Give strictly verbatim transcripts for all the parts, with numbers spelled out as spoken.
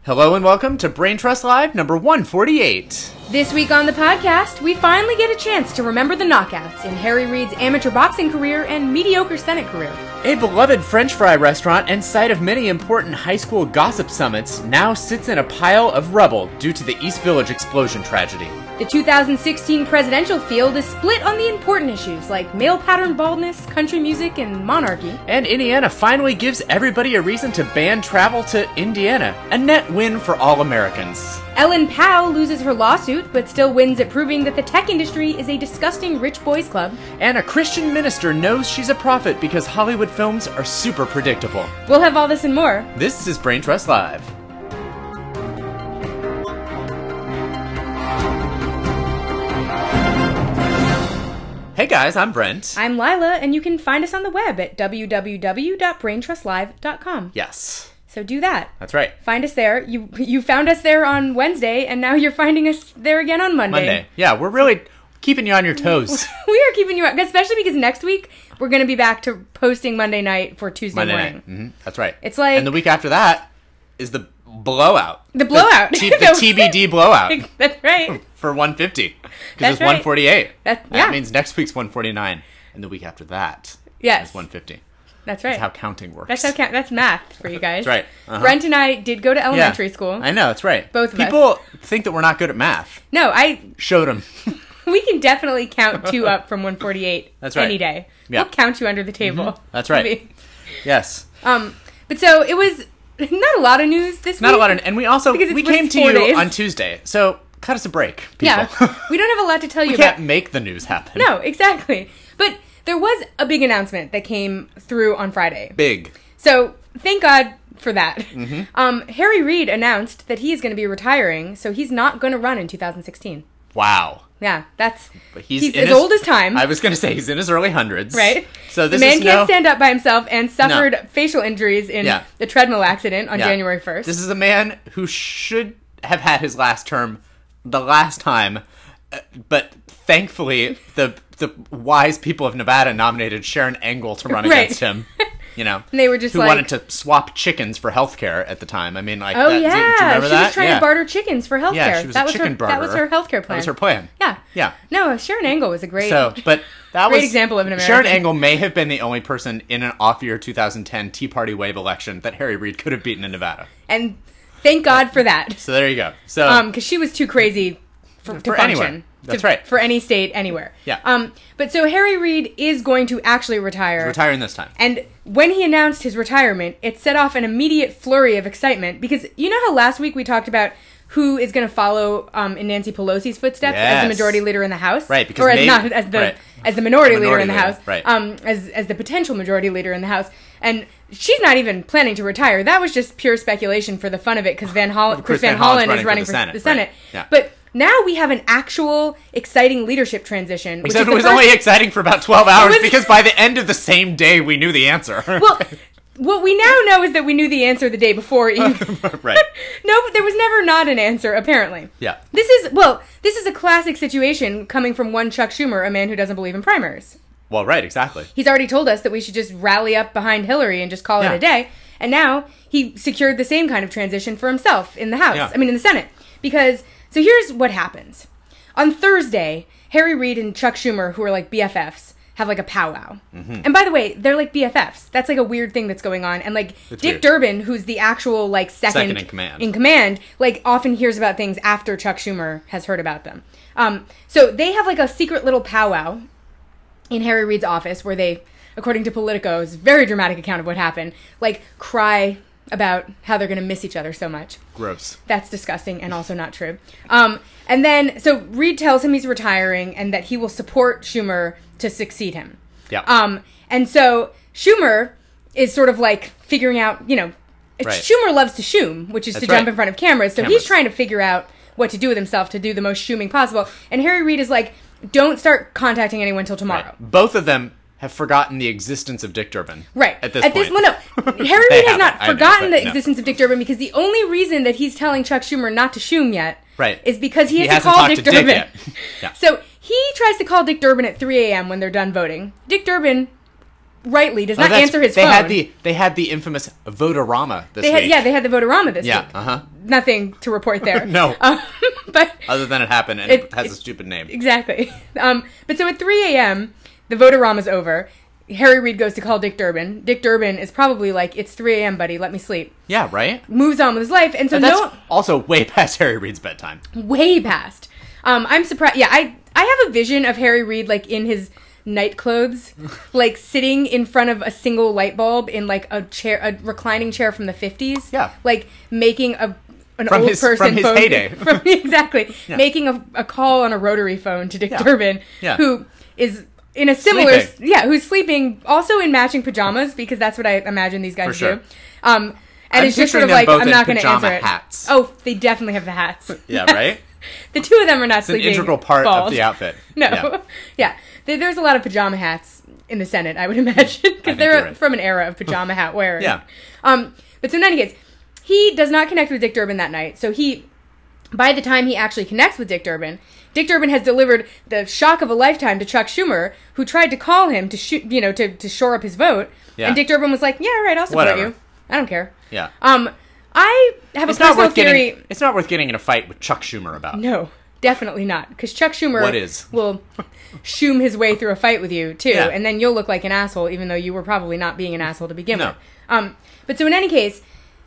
Hello and welcome to Brain Trust Live number one forty-eight. This week on the podcast, we finally get a chance to remember the knockouts in Harry Reid's amateur boxing career and mediocre Senate career. A beloved French fry restaurant and site of many important high school gossip summits now sits in a pile of rubble due to the East Village explosion tragedy. The two thousand sixteen presidential field is split on the important issues like male pattern baldness, country music, and monarchy. And Indiana finally gives everybody a reason to ban travel to Indiana. A net win for all Americans. Ellen Pao loses her lawsuit, but still wins at proving that the tech industry is a disgusting rich boys club. And a Christian minister knows she's a prophet because Hollywood films are super predictable. We'll have all this and more. This is Brain Trust Live. Hey guys, I'm Brent. I'm Lila, and you can find us on the web at w w w dot brain trust live dot com. Yes. So do that. That's right. Find us there. You you found us there on Wednesday, and now you're finding us there again on Monday. Monday. Yeah, we're really keeping you on your toes. We are keeping you, especially because next week we're going to be back to posting Monday night for Tuesday Monday morning. night. Mm-hmm. That's right. It's like, and the week after that is the blowout. The blowout. The, T- the T B D blowout. That's right. For one fifty. Because That's it's right. one forty-eight. That, yeah. That means next week's one forty-nine, and the week after that yes. is one fifty. That's right. That's how counting works. That's how count. That's math for you guys. That's right. Uh-huh. Brent and I did go to elementary yeah. school. I know. That's right. Both of People us. think that we're not good at math. No, I showed them. We can definitely count two up from one forty-eight. That's right. Any day. Yeah. We'll count you under the table. Mm-hmm. That's right. Maybe. Yes. Um. But so it was not a lot of news this not week. Not a lot of, and we also Because we it's came to four you days. on Tuesday, so cut us a break, people. Yeah, we don't have a lot to tell you we about. can't make the news happen. No, exactly. But there was a big announcement that came through on Friday. Big. So thank God for that. Mm-hmm. Um, Harry Reid announced that he is going to be retiring, so he's not going to run in two thousand sixteen. Wow. Yeah, that's But he's he's in as his, old as time. I was going to say he's in his early hundreds, right? So this the man is can't no, stand up by himself and suffered No. facial injuries in Yeah. the treadmill accident on Yeah. January first. This is a man who should have had his last term the last time, uh, but thankfully the the wise people of Nevada nominated Sharon Engel to run Right. against him. You know, And they were just who like- wanted to swap chickens for healthcare at the time. I mean, like, Oh that, yeah, do, do you remember she that? was trying yeah. to barter chickens for healthcare. Yeah, she was that a was chicken her, That was barterer. her healthcare plan. That was her plan. Yeah, Yeah. No, Sharon Engel was a great. So, but that Great was example of an American. Sharon Engel may have been the only person in an off-year two thousand ten Tea Party wave election that Harry Reid could have beaten in Nevada. and thank God for that. So there you go. So, Um, because she was too crazy for, to For function. anywhere. That's to- right. For any state, anywhere. Yeah. Um, but so Harry Reid is going to actually retire. retiring this time. And when he announced his retirement, it set off an immediate flurry of excitement because you know how last week we talked about who is going to follow um, in Nancy Pelosi's footsteps as the Yes. majority leader in the House, Right, because or as maybe- not as the right. as the minority, leader Minority in the leader, House, right. um, as as the potential majority leader in the House, and she's not even planning to retire. That was just pure speculation for the fun of it because Van Hol- Chris, Chris Van, Van Hollen's Hollen is running for for the the Senate, Senate, right. Yeah. but. Now we have an actual exciting leadership transition. Which Except is it the was first- only exciting for about twelve hours was- because by the end of the same day we knew the answer. Well, what we now know is that we knew the answer the day before. Even. Right. No, but there was never not an answer, apparently. Yeah. This is, well, this is a classic situation coming from one Chuck Schumer, a man who doesn't believe in primaries. Well, right, exactly. He's already told us that we should just rally up behind Hillary and just call Yeah. it a day. And now he secured the same kind of transition for himself in the House. Yeah. I mean, in the Senate. Because, so here's what happens. On Thursday, Harry Reid and Chuck Schumer, who are like B F Fs, have like a powwow. Mm-hmm. And by the way, they're like B F Fs. That's like a weird thing that's going on. And like It's Dick weird. Durbin, who's the actual like second, Second in command. in command, like often hears about things after Chuck Schumer has heard about them. Um, so they have like a secret little powwow in Harry Reid's office where they, according to Politico's very dramatic account of what happened, like cry about how they're going to miss each other so much. Gross. That's disgusting and also not true. Um, and then, so Reid tells him he's retiring and that he will support Schumer to succeed him. Yeah. Um, and so Schumer is sort of like figuring out, you know, Right. Schumer loves to shoom, which is That's to jump right. in front of cameras. So Cameras. he's trying to figure out what to do with himself to do the most shooming possible. And Harry Reid is like, don't start contacting anyone till tomorrow. Right. Both of them have forgotten the existence of Dick Durbin. Right. At this At point. this, well, no. Harry They Reid has haven't. not I know, forgotten but the no. existence of Dick Durbin because the only reason that he's telling Chuck Schumer not to shoom yet Right. is because he, He has to hasn't call talked Dick to Dick Durbin. yet. Yeah. So he tries to call Dick Durbin at three a.m. when they're done voting. Dick Durbin rightly does Oh, not that's- answer his they phone. Had the, they had the infamous Votorama this They had, week. yeah, they had the Votorama this Yeah, week. uh-huh. Nothing to report there. No. Um, but Other than it happened, and it, It- has it- a stupid name. exactly. Um, but so at three a.m., the Votorama's over. Harry Reid goes to call Dick Durbin. Dick Durbin is probably like, it's three a.m., buddy, let me sleep. Yeah, right? Moves on with his life. And so But that's no... also way past Harry Reid's bedtime. way past. Um, I'm surprised. Yeah, I I have a vision of Harry Reid like in his night clothes, like sitting in front of a single light bulb in like a chair, a reclining chair from the fifties. Yeah. like making a an From old his- person from his phone, heyday. from, exactly Yeah. making a, a call on a rotary phone to Dick Yeah. Durbin, Yeah. who is. In a similar, Sleeping. yeah, who's sleeping, also in matching pajamas, because that's what I imagine these guys For sure. do. Um, and I'm it's just sort picturing of them like, both I'm in not going to pajama answer it. hats. Oh, they definitely have the hats. Yeah, Yes. right? The two of them are not It's an sleeping. integral part bald. of the outfit. No, Yeah. yeah, There- there's a lot of pajama hats in the Senate, I would imagine, think because they're you're right. from an era of pajama hat wearing. Yeah. Um, but so in any case, he does not connect with Dick Durbin that night. So he, by the time he actually connects with Dick Durbin, Dick Durbin has delivered the shock of a lifetime to Chuck Schumer, who tried to call him to shoot, you know, to, to shore up his vote. Yeah. And Dick Durbin was like, "Yeah, all right, I'll support Whatever. you. I don't care." Yeah. Um, I have It's a not personal worth theory. getting. It's not worth getting in a fight with Chuck Schumer about. No, definitely not. Because Chuck Schumer What is? will shoom his way through a fight with you, too. Yeah. And then you'll look like an asshole, even though you were probably not being an asshole to begin No. with. Um, but so in any case,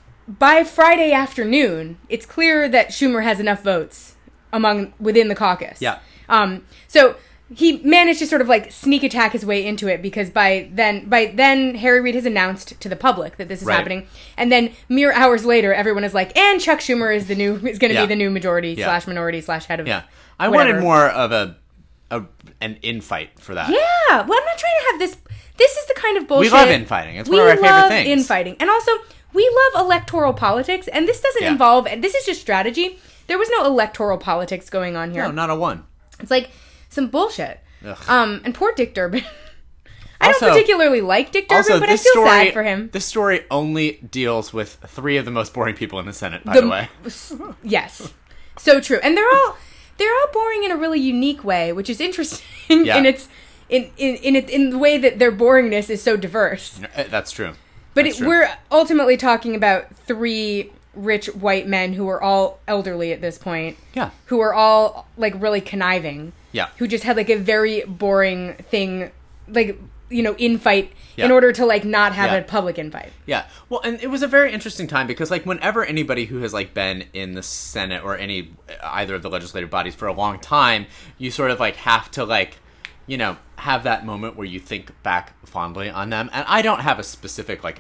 by Friday afternoon, it's clear that Schumer has enough votes among within the caucus. Yeah. Um, so he managed to sort of like sneak attack his way into it because by then, by then Harry Reid has announced to the public that this is Right. happening, and then mere hours later, everyone is like, "And Chuck Schumer is the new is going to Yeah. be the new majority Yeah. slash minority slash head of." Yeah. I whatever. wanted more of a, a an infight for that. Yeah, well, I'm not trying to have this. This is the kind of bullshit. We love infighting. It's we one of our favorite love things. infighting, and also we love electoral politics. And this doesn't Yeah. involve. This is just strategy. There was no electoral politics going on here. No, not a one. It's like some bullshit. Ugh. Um, and poor Dick Durbin. I Also- don't particularly like Dick Durbin, Also, but I this feel story, sad for him. This story only deals with three of the most boring people in the Senate, by the, way. Yes, so true, and they're all they're all boring in a really unique way, which is interesting Yeah. in its in in in, it, in the way that their boringness is so diverse. Uh, That's true. But That's it, true. we're ultimately talking about three rich white men who are all elderly at this point. Yeah. Who are all like really conniving. Yeah. Who just had like a very boring thing, like, you know, infight in Yeah. order to like not have Yeah. a public invite. Yeah. Well, and it was a very interesting time because, like, whenever anybody who has, like, been in the Senate or any, either of the legislative bodies for a long time, you sort of, like, have to, like, you know, have that moment where you think back fondly on them. And I don't have a specific, like,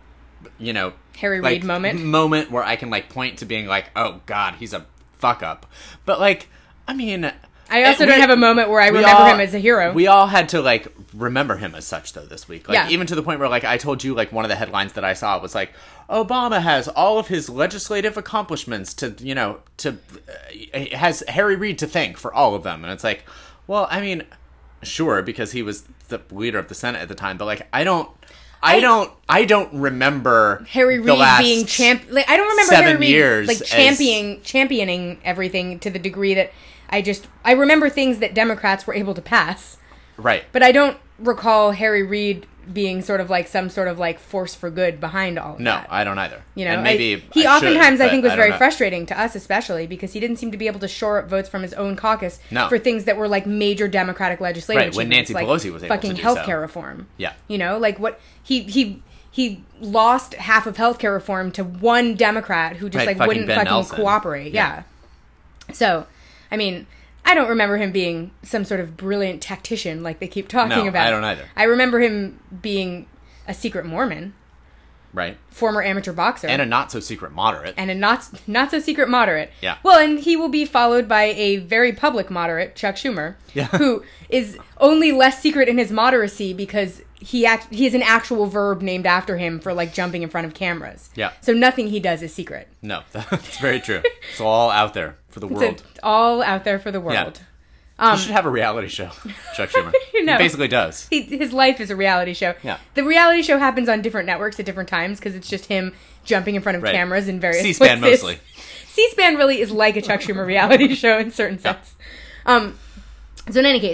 you know... Harry like, Reid moment? Moment where I can, like, point to being like, oh, God, he's a fuck-up. But, like, I mean... I also we- don't have a moment where I we remember all- him as a hero. We all had to, like, remember him as such, though, this week. Like, Yeah. even to the point where, like, I told you, like, one of the headlines that I saw was, like, Obama has all of his legislative accomplishments to, you know, to, uh, has Harry Reid to thank for all of them. And it's like, well, I mean, sure, because he was the leader of the Senate at the time, but, like, I don't, I, I- don't, I don't remember Harry the Reid last being champ. Like, I don't remember seven Harry Reid years like as- championing championing everything to the degree that I just I remember things that Democrats were able to pass, Right. but I don't recall Harry Reid being sort of like some sort of like force for good behind all of No, that. I don't either. You know, and maybe I, he I oftentimes should, I think but was I very don't know. frustrating to us, especially because he didn't seem to be able to shore up votes from his own caucus No. for things that were like major Democratic legislative Right, when achievements, Nancy like Pelosi was able to fucking do healthcare so. reform. Yeah. You know, like what he he he lost half of healthcare reform to one Democrat who just Right, like fucking wouldn't Ben fucking Nelson. cooperate. Yeah. Yeah. So, I mean, I don't remember him being some sort of brilliant tactician like they keep talking No, about. I don't either. I remember him being a secret Mormon, Right. former amateur boxer, And a not-so-secret moderate. and a not not so secret moderate. Yeah. Well, and he will be followed by a very public moderate, Chuck Schumer, Yeah. who is only less secret in his moderacy because he act he has an actual verb named after him for like jumping in front of cameras. Yeah. So nothing he does is secret. No, that's very true. It's all out there for the So world. it's all out there for the world. he should have a reality show, Chuck Schumer. No. He basically does. He, his life is a reality show. Yeah. The reality show happens on different networks at different times because it's just him jumping in front of Right. cameras in various C-SPAN places. mostly. C-SPAN really is like a Chuck Schumer reality show in certain sense. Um, so in any case,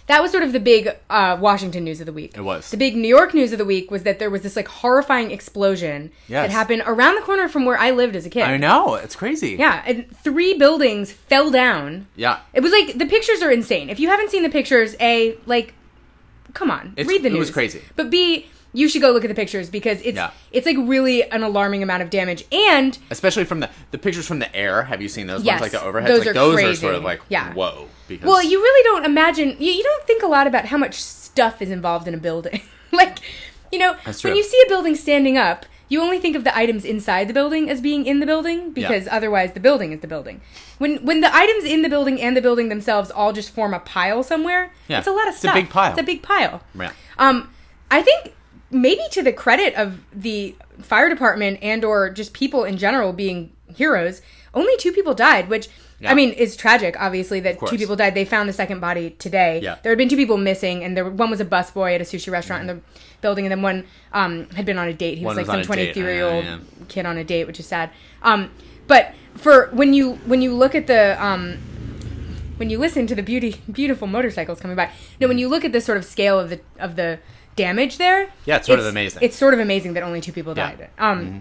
that was sort of the big uh, Washington news of the week. It was. The big New York news of the week was that there was this like horrifying explosion yes. that happened around the corner from where I lived as a kid. I know. It's crazy. Yeah. And three buildings fell down. Yeah. It was like, the pictures are insane. If you haven't seen the pictures, A, like, come on, it's, read the news. It was crazy. But B, you should go look at the pictures because it's yeah. it's like really an alarming amount of damage, and especially from the the pictures from the air. Have you seen those yes, ones, like the overheads? Those like are those crazy. are sort of like yeah. whoa. Because well, you really don't imagine. You, you don't think a lot about how much stuff is involved in a building. Like, you know, when you see a building standing up, you only think of the items inside the building as being in the building because yeah. otherwise the building is the building. When when the items in the building and the building themselves all just form a pile somewhere, yeah. it's a lot of it's stuff. It's a big pile. It's a big pile. Yeah. Um, I think maybe to the credit of the fire department and or just people in general being heroes, only two people died, which, yeah. I mean, is tragic, obviously, that two people died. They found the second body today. Yeah. There had been two people missing, and there one was a busboy at a sushi restaurant mm-hmm. in the building, and then one um, had been on a date. He was one like was some twenty-three-year-old yeah. kid on a date, which is sad. Um, but for when you when you look at the... Um, when you listen to the beauty, beautiful motorcycles coming by, no, when you look at the sort of scale of the of the damage there, yeah, it's sort it's, of amazing. It's sort of amazing that only two people yeah. died. Um, mm-hmm.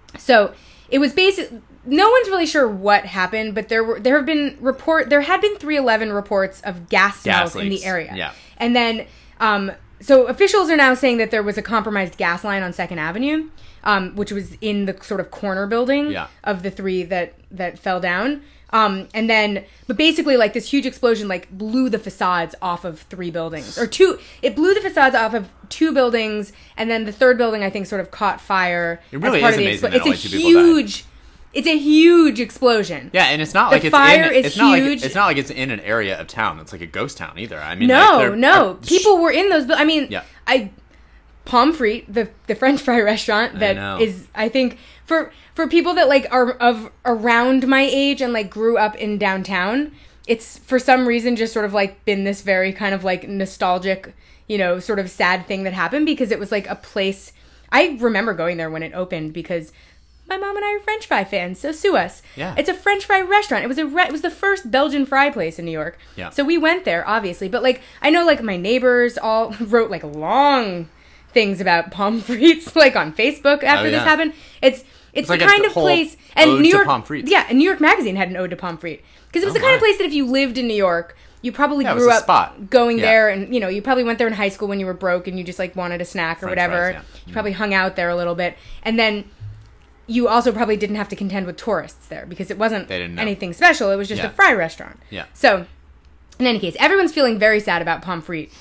So it was basic. No one's really sure what happened, but there were there have been report there had been three eleven reports of gas smells gas in leaks. the area. Yeah, and then um, so officials are now saying that there was a compromised gas line on Second Avenue, um, which was in the sort of corner building yeah. of the three that that fell down. Um, and then, but basically, like, this huge explosion, like, blew the facades off of three buildings. Or two, it blew the facades off of two buildings, and then the third building, I think, sort of caught fire. It really as part is of the amazing expl- that It's only a two people huge, died. It's a huge explosion. Yeah, and it's not the like it's fire in, is it's not huge. like it's not like it's in an area of town. It's like a ghost town either. I mean, no, like no, uh, people were in those, bu- I mean, yeah. I... Palm Frite, the the French fry restaurant that I is, I think, for for people that like are of around my age and like grew up in downtown, it's for some reason just sort of like been this very kind of like nostalgic, you know, sort of sad thing that happened because it was like a place. I remember going there when it opened because my mom and I are French fry fans, so sue us. Yeah. It's a French fry restaurant. It was a re- it was the first Belgian fry place in New York. Yeah. So we went there, obviously, but like I know like my neighbors all wrote like long things about Palm Frites, like on Facebook after oh, yeah. this happened. It's it's, it's the like kind a of whole place, and ode New to York, Palm Frites. yeah, and New York Magazine had an ode to Palm Frite because it was Oh, the kind my. of place that if you lived in New York, you probably Yeah, it was grew a up spot. going Yeah. there, and you know you probably went there in high school when you were broke and you just like wanted a snack or French whatever. fries, yeah. You probably hung out there a little bit, and then you also probably didn't have to contend with tourists there because it wasn't They didn't know. anything special. It was just Yeah. a fry restaurant. Yeah. So, in any case, everyone's feeling very sad about Palm Frite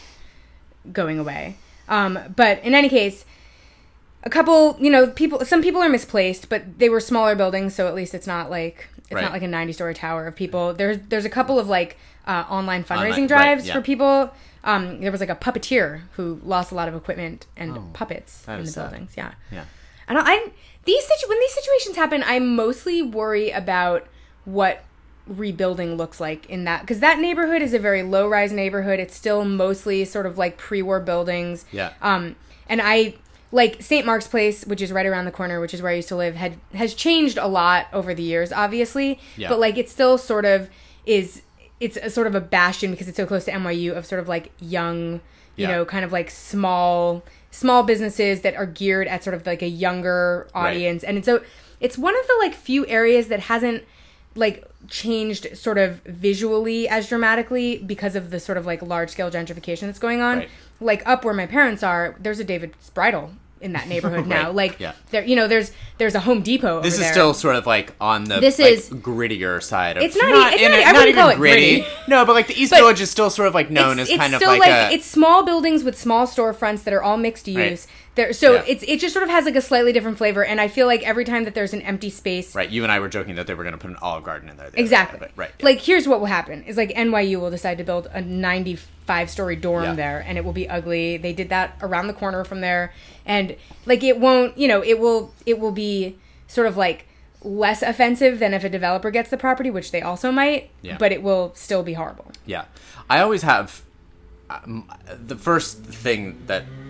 going away. Um, but in any case, a couple, you know, people, some people are misplaced, but they were smaller buildings, so at least it's not like it's Right. not like a ninety-story tower of people. There's there's a couple of like uh, online fundraising Online, right, drives yeah. for people. Um, there was like a puppeteer who lost a lot of equipment and Oh, puppets that in is the sad. buildings. Yeah. Yeah. I don't. I these situ- when these situations happen, I mostly worry about what rebuilding looks like in that because that neighborhood is a very low rise neighborhood. It's still mostly sort of like pre-war buildings. Yeah. Um, and I like Saint Mark's Place, which is right around the corner, which is where I used to live, had has changed a lot over the years, obviously. Yeah. But like it still sort of is. It's a sort of a bastion because it's so close to N Y U of sort of like young, you Yeah. know, kind of like small small businesses that are geared at sort of like a younger audience. Right. And so it's one of the like few areas that hasn't like changed sort of visually as dramatically because of the sort of like large scale gentrification that's going on. Right. Like up where my parents are, there's a David's Bridal in that neighborhood now. Right. Like Yeah. there, you know, there's there's a Home Depot over This is there. still sort of like on the This like, is- grittier side of It's not e- it's in not e- a- I wouldn't call it gritty. No, but like the East But Village is still sort of like known it's, as it's kind of still like, like a it's small buildings with small storefronts that are all mixed use. Right. There, so Yeah. it's it just sort of has like a slightly different flavor. And I feel like every time that there's an empty space, right. You and I were joking that they were going to put an Olive Garden in there. the other exactly, day, but- right. yeah. Like here's what will happen: is like N Y U will decide to build a ninety-five story dorm Yeah. there, and it will be ugly. They did that around the corner from there, and like it won't, you know, it will it will be sort of like less offensive than if a developer gets the property, which they also might. Yeah. But it will still be horrible. Yeah. I always have um, the first thing that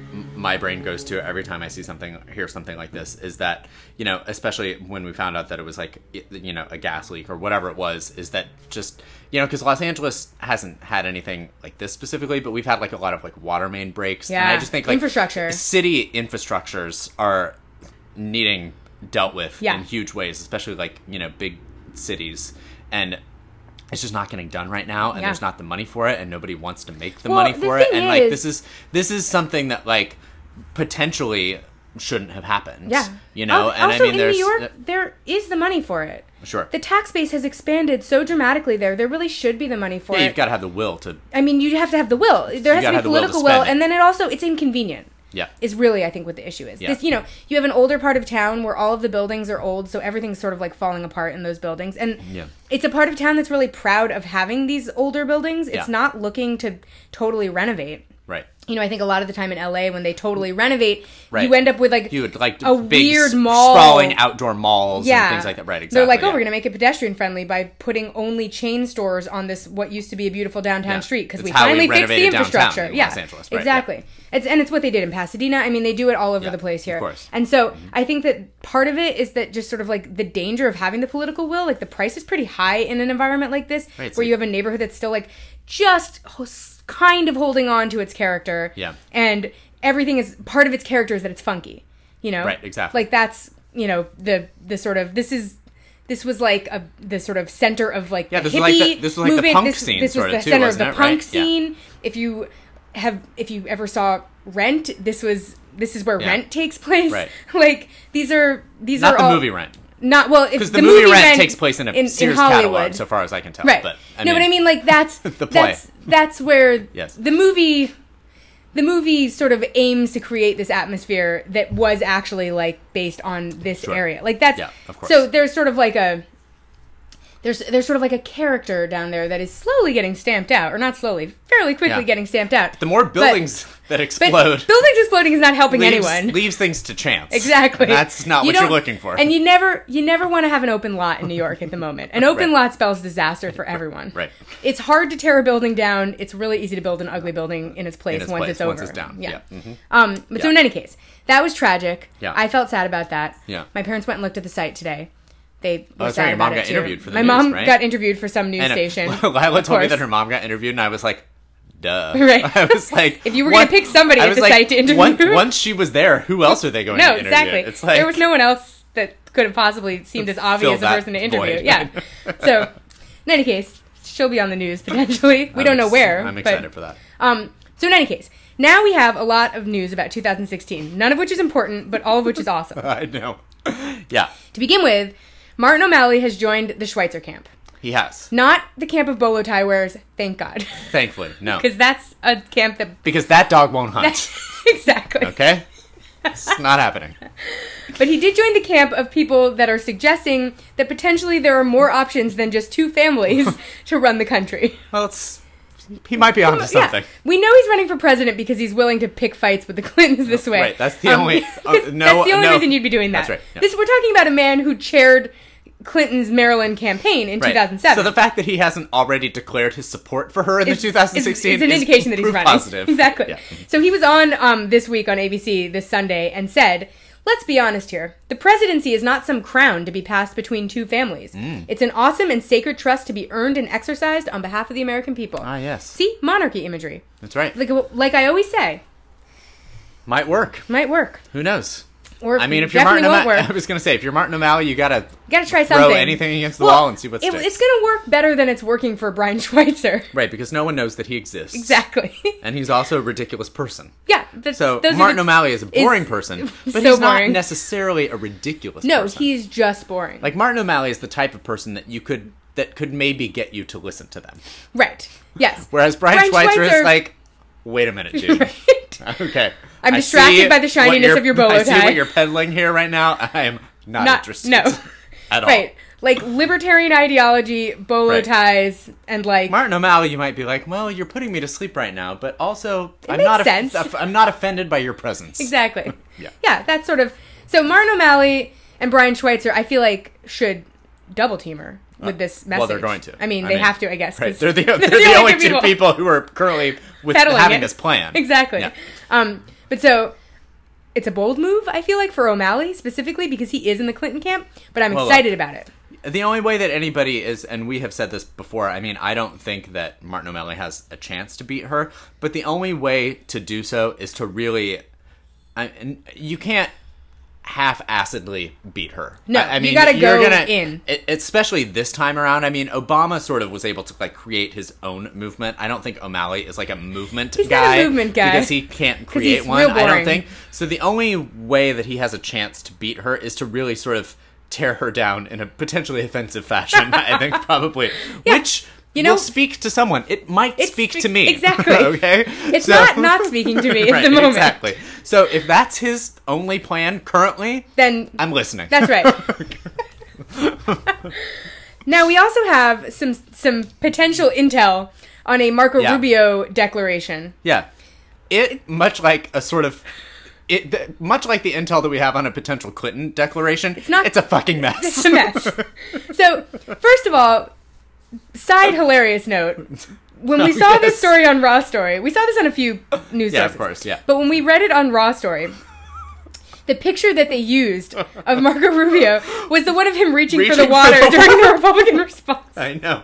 m- my brain goes to every time I see something, hear something like this, is that, you know, especially when we found out that it was like, you know, a gas leak or whatever it was, is that just, you know, because Los Angeles hasn't had anything like this specifically, but we've had like a lot of like water main breaks. Yeah. And I just think like Infrastructure. City infrastructures are needing dealt with Yeah. in huge ways, especially like, you know, big cities. And it's just not getting done right now, and Yeah. there's not the money for it, and nobody wants to make the Well, money the for it. thing And like is- this is this is something that like potentially shouldn't have happened. Yeah. You know, Al- and also I mean in there's New York, there is the money for it. sure. The tax base has expanded so dramatically there. There really should be the money for Yeah, it. you've got to have the will to I mean, you have to have the will. There has gotta to be have the will to political will, spend it. and then it also it's inconvenient. yeah. Is really I think what the issue is. Yeah. This, you know, you have an older part of town where all of the buildings are old, so everything's sort of like falling apart in those buildings. And Yeah. it's a part of town that's really proud of having these older buildings. It's Yeah. not looking to totally renovate. Right. You know, I think a lot of the time in L A when they totally renovate, Right. you end up with like You would like a big, weird s- mall, sprawling outdoor malls yeah, and things like that. Right, exactly. They're like, oh, yeah. we're gonna make it pedestrian friendly by putting only chain stores on this what used to be a beautiful downtown Yeah. street because It's we how we finally fixed the renovated downtown infrastructure. in Yeah, Los Angeles, right, exactly. yeah. It's and it's what they did in Pasadena. I mean, they do it all over Yeah, the place here. of course. And so I think that part of it is that just sort of like the danger of having the political will. Like the price is pretty high in an environment like this, Right, it's where like- you have a neighborhood that's still like just ho- kind of holding on to its character. Yeah. And everything is part of its character is that it's funky. You know. Right, exactly. Like that's you know the the sort of this is. This was like a the sort of center of like Yeah, the this was hippie like the- this was like the movement. punk this, scene This was sorta the too, center of wasn't the it, punk right? Yeah. scene. If you have if you ever saw Rent, this was this is where Yeah. Rent takes place. Right. Like these are these Not are the all, movie Rent. Not well, if Because the, the, movie, Rent, Rent takes place in a in, Sears in Hollywood, catalog, so far as I can tell. right? But, I no, mean, but I mean like that's the play. that's that's where Yes. the movie. The movie sort of aims to create this atmosphere that was actually like based on this Sure. area. Like that's Yeah, of course. so there's sort of like a there's there's sort of like a character down there that is slowly getting stamped out, or not slowly, fairly quickly Yeah. getting stamped out. the more buildings that But explode buildings exploding is not helping leaves, anyone. leaves things to chance. Exactly. And that's not You what you're don't- looking for. And you never you never want to have an open lot in New York at the moment. An open Right. lot spells disaster for everyone. Right. It's hard to tear a building down. It's really easy to build an ugly building in its place In its once place, it's over. once it's down. Yeah. Yeah. Mhm. Um but so Yeah. in any case, that was tragic. Yeah. I felt sad about that. Yeah. My parents went and looked at the site today. They were Oh, that's sad right, your about mom it got too. interviewed for the My news, mom right? got interviewed for some news And uh, station. Lila Of told me course. that her mom got interviewed, and I was like, duh. Right. I was like, If you were gonna what- pick somebody I at was the like, site to interview- Once, once she was there, who else are they going No, to interview? exactly. It's like, there was no one else that could have possibly seemed as obvious a that person to interview. void. Yeah. So, in any case, she'll be on the news potentially. We I'm don't know ex- where. I'm but, excited for that. Um. So in any case, now we have a lot of news about two thousand sixteen. None of which is important, but all of which is awesome. I know. Yeah, To begin with, Martin O'Malley has joined the Schweitzer camp. he has. Not the camp of bolo tie wearers, thank God, Thankfully, no. because that's a camp that Because that dog won't hunt. exactly. Okay? It's not happening. But he did join the camp of people that are suggesting that potentially there are more options than just two families to run the country. Well, it's he might be onto something. Yeah. We know he's running for president because he's willing to pick fights with the Clintons this way. Right, that's the only- uh, no, that's the only no. reason you'd be doing that. That's right, yeah. This we're talking about a man who chaired Clinton's Maryland campaign in Right. two thousand seven. So the fact that he hasn't already declared his support for her in is- the two thousand sixteen is, is an indication that he's proof running. positive. Exactly. Yeah. So he was on um, this week on A B C this Sunday and said, "Let's be honest here. The presidency is not some crown to be passed between two families. Mm. It's an awesome and sacred trust to be earned and exercised on behalf of the American people." Ah, yes. See, monarchy imagery. That's right. Like like I always say, Might work. might work. Who knows? Or I mean, if you're definitely Martin won't O'Malley, work. I was going to say, if you're Martin O'Malley, you got to You gotta try throw something. anything against the Well, wall and see what it- sticks. It's gonna work better than it's working for Brian Schweitzer. Right, because no one knows that he exists. Exactly. And he's also a ridiculous person. Yeah. That's, So those are Martin the- O'Malley is a is- boring person, but so he's not boring. necessarily a ridiculous No, person. he's just boring. Like Martin O'Malley is the type of person that you could that could maybe get you to listen to them. Right. Yes. Whereas Brian, Brian Schweitzer, Schweitzer- is like, wait a minute, dude. Right. Okay. I'm I distracted see by the what shininess you're- of your bolo I see tie. what you're peddling here right now. I am not, Not- interested. no. At all. Right. Like libertarian ideology, bolo Right. ties, and like Martin O'Malley, you might be like, well, you're putting me to sleep right now, but also I'm makes not sense. Aff- I'm not offended by your presence. exactly. Yeah. Yeah, that's sort of so Martin O'Malley and Brian Schweitzer, I feel like should double team her with this message. Well, they're going to. I mean, I they mean, have to, I guess. Right. 'cause They're the, they're the only two people people who are currently with peddling having it. this plan. Exactly. Yeah. Um, But so it's a bold move, I feel like, for O'Malley specifically because he is in the Clinton camp, but I'm Well, excited look, about it. The only way that anybody is, and we have said this before, I mean, I don't think that Martin O'Malley has a chance to beat her, but the only way to do so is to really, I, and you can't half-assedly beat her. No, I, I mean, you gotta you're go gonna, in. it- especially this time around. I mean, Obama sort of was able to like create his own movement. I don't think O'Malley is like a movement He's not guy. a movement guy. Because he can't create he's one, real I don't boring. think. So the only way that he has a chance to beat her is to really sort of tear her down in a potentially offensive fashion, I think, probably. Yeah. Which You know- will speak to someone. It might It speak speak- to me. exactly. Okay? It's So- not not speaking to me at Right, the moment. Exactly. So if that's his only plan currently, Then I'm listening. that's right. Now we also have some some potential intel on a Marco Yeah. Rubio declaration. Yeah. It, much like a sort of... It, th- much like the intel that we have on a potential Clinton declaration, it's not- it's a fucking mess. It's a mess. So, first of all, side hilarious note. When we Oh, saw this yes. story on Raw Story, we saw this on a few news Yeah, sources. of course, yeah. But when we read it on Raw Story, the picture that they used of Marco Rubio was the one of him reaching, Reaching for the for water the during the Republican response. I know.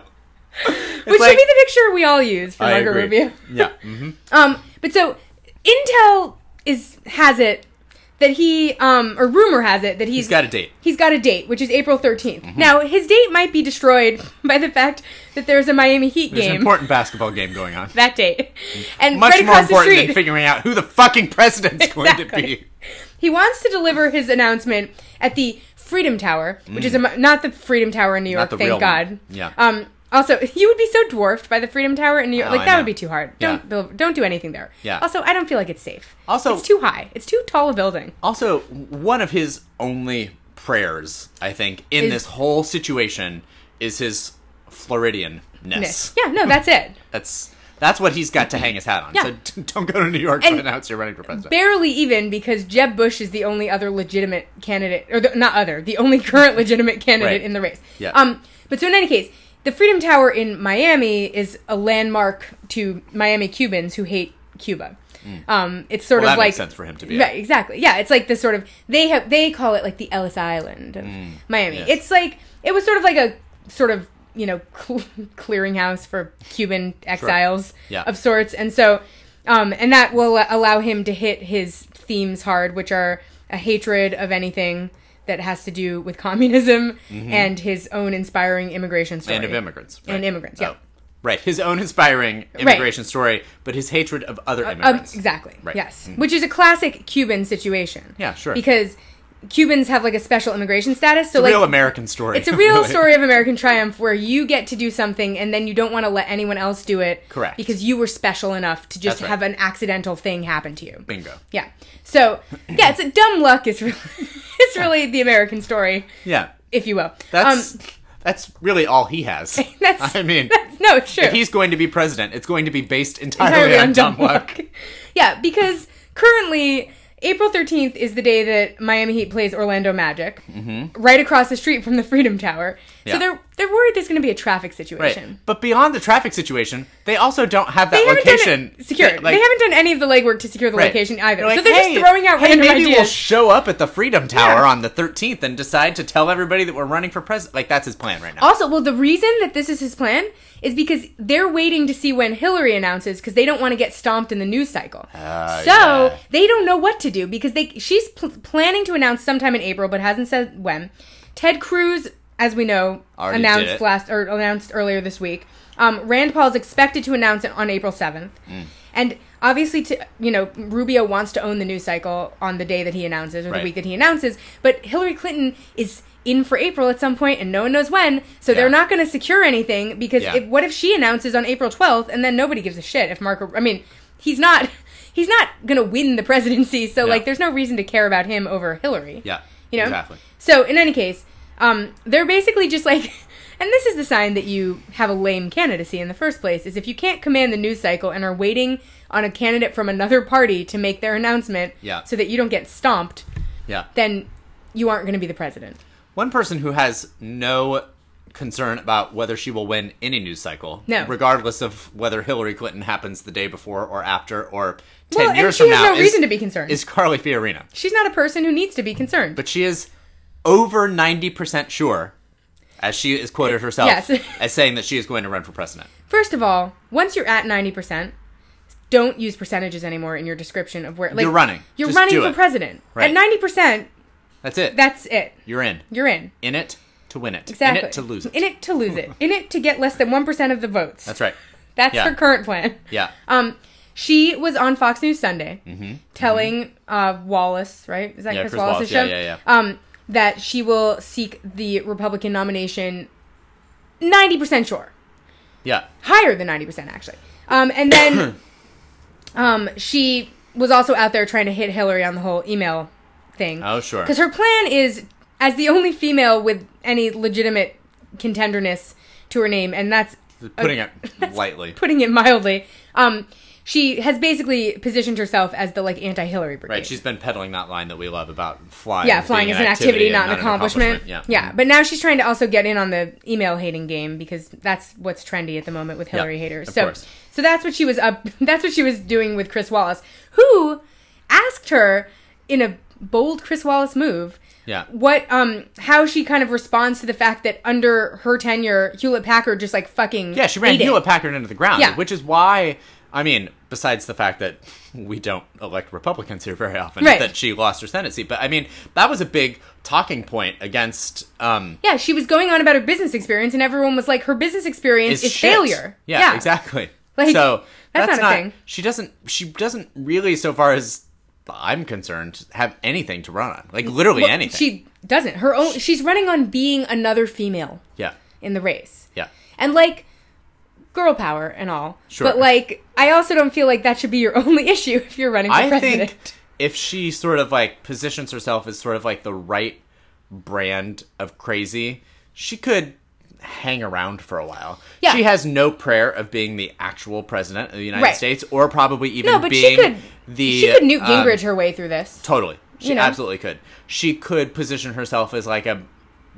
Which should be the picture we all use for I Marco agree. Rubio. Yeah. hmm Um, but so Intel is has it that he um or rumor has it that he's, He's got a date. He's got a date, which is April thirteenth. Mm-hmm. Now his date might be destroyed by the fact that there's a Miami Heat There's an game important basketball game going on. that date, and Much right more across the important street, than figuring out who the fucking president's going to Exactly. be. he wants to deliver his announcement at the Freedom Tower, which is a, not the Freedom Tower in New York. Mm. the Thank real God. one. Yeah. Um. Also, you would be so dwarfed by the Freedom Tower in New York. Oh, like I that know. would be too hard. Yeah. Don't build, don't do anything there. Yeah. Also, I don't feel like it's safe. Also- it's too high. It's too tall a building. Also, one of his only prayers, I think, in Is- this whole situation is his Floridian-ness. Yeah. No, that's it. That's that's what he's got to hang his hat on. Yeah. So d- don't go to New York And to announce you're running for president. Barely even, because Jeb Bush is the only other legitimate candidate, or the, not other, the only current legitimate candidate Right. in the race. Yeah. Um, but so in any case, the Freedom Tower in Miami is a landmark to Miami Cubans who hate Cuba. Um, it's sort Well, of that like makes sense for him to be. Right, exactly. Yeah, it's like this sort of they have they call it like the Ellis Island of Miami. yes. It's like it was sort of like a sort of you know cl- clearinghouse for Cuban exiles Yeah. of sorts, and so um, and that will allow him to hit his themes hard, which are a hatred of anything that has to do with communism and his own inspiring immigration story And of immigrants. And right. immigrants, yeah. Oh, right. His own inspiring immigration story, but his hatred of other Um, immigrants. exactly. Right. Yes. Mhm. Which is a classic Cuban situation. Yeah, sure. Because Cubans have like a special immigration status. So It's a like real American story. it's a real really. story of American triumph where you get to do something and then you don't want to let anyone else do it. Correct. Because you were special enough to just That's right. have an accidental thing happen to you. Bingo. Yeah. So yeah, it's a dumb luck is really it's really the American story, Yeah. if you will. That's um, that's really all he has. that's I mean, that's, no, it's true. if he's going to be president, it's going to be based entirely, entirely on, dumb luck. Yeah, because currently April thirteenth is the day that Miami Heat plays Orlando Magic, mm-hmm. right across the street from the Freedom Tower. Yeah. So they're they're worried there's going to be a traffic Right. situation. But beyond the traffic situation, they also don't have that They haven't location done it secured. Like, they haven't done any of the legwork to secure the right. location either. They're like, so they're hey, just throwing out hey, random maybe we'll ideas. show up at the Freedom Tower Yeah. on the thirteenth and decide to tell everybody that we're running for president. Like, that's his plan right now. Also, well, the reason that this is his plan is because they're waiting to see when Hillary announces because they don't want to get stomped in the news cycle. Uh, so yeah. they don't know what to do because they she's pl- planning to announce sometime in April, but hasn't said when. Ted Cruz, as we know, Already did announced it. last or announced earlier this week. Um, Rand Paul is expected to announce it on April seventh, Mm. and obviously, to, you know, Rubio wants to own the news cycle on the day that he announces or Right. the week that he announces. But Hillary Clinton is in for April at some point, and no one knows when. So Yeah. they're not going to secure anything because Yeah. if, what if she announces on April twelfth and then nobody gives a shit if Marco? I mean, he's not he's not going to win the presidency, so Yeah. like, there's no reason to care about him over Hillary. Yeah, you know. exactly. So in any case, um, they're basically just like, and this is the sign that you have a lame candidacy in the first place, is if you can't command the news cycle and are waiting on a candidate from another party to make their announcement Yeah. so that you don't get stomped, Yeah. then you aren't going to be the president. One person who has no concern about whether she will win any news cycle. No. Regardless of whether Hillary Clinton happens the day before or after or ten well, years and she from has now. no is, reason to be concerned. Is Carly Fiorina. She's not a person who needs to be concerned. But she is over ninety percent sure, as she is quoted herself, Yes. as saying that she is going to run for president. First of all, once you're at ninety percent, don't use percentages anymore in your description of where... Like, You're running. You're Just running do for it. president. Right. At ninety percent, That's it. that's it. You're in. You're in. In it to win it. Exactly. In it to lose it. In it to lose it. In it to get less than one percent of the votes. That's right. That's Yeah. her current plan. Yeah. Um, she was on Fox News Sunday Mm-hmm. telling uh, Wallace, right? Is that Yeah, Chris, Chris Wallace's Wallace. show? Yeah, yeah, Um, that she will seek the Republican nomination ninety percent sure. Yeah. Higher than ninety percent, actually. Um, and then um, she was also out there trying to hit Hillary on the whole email thing. Oh, sure. Because her plan is, as the only female with any legitimate contenderness to her name, and that's Putting it lightly. putting it mildly, um, she has basically positioned herself as the like anti-Hillary brigade. Right, she's been peddling that line that we love about flying. yeah, flying being is an activity, and not an accomplishment. Yeah. yeah, but now she's trying to also get in on the email hating game because that's what's trendy at the moment with Hillary Yeah, haters. of So, course. so that's what she was up. That's what she was doing with Chris Wallace, who asked her in a bold Chris Wallace move. Yeah. What, um, how she kind of responds to the fact that under her tenure, Hewlett Packard just like fucking Yeah, she ran ate it. Hewlett Packard into the ground, Yeah. which is why, I mean, besides the fact that we don't elect Republicans here very often, Right. that she lost her Senate seat, but I mean, that was a big talking point against, um... Yeah, she was going on about her business experience, and everyone was like, her business experience is, shit. failure. Yeah, exactly. Like, so, that's that's, not a not, thing. she doesn't, she doesn't really, so far as I'm concerned, have anything to run on. Like, literally Well, anything. She doesn't. Her own. She's running on being another female Yeah, in the race, yeah. and like girl power and all. Sure. But like, I also don't feel like that should be your only issue if you're running for I president. think if she sort of like positions herself as sort of like the right brand of crazy, she could hang around for a while. Yeah. She has no prayer of being the actual president of the United Right. States, or probably even No, but she being could. the She could Newt um, Gingrich her way through this. Totally. She You know? absolutely could. She could position herself as like a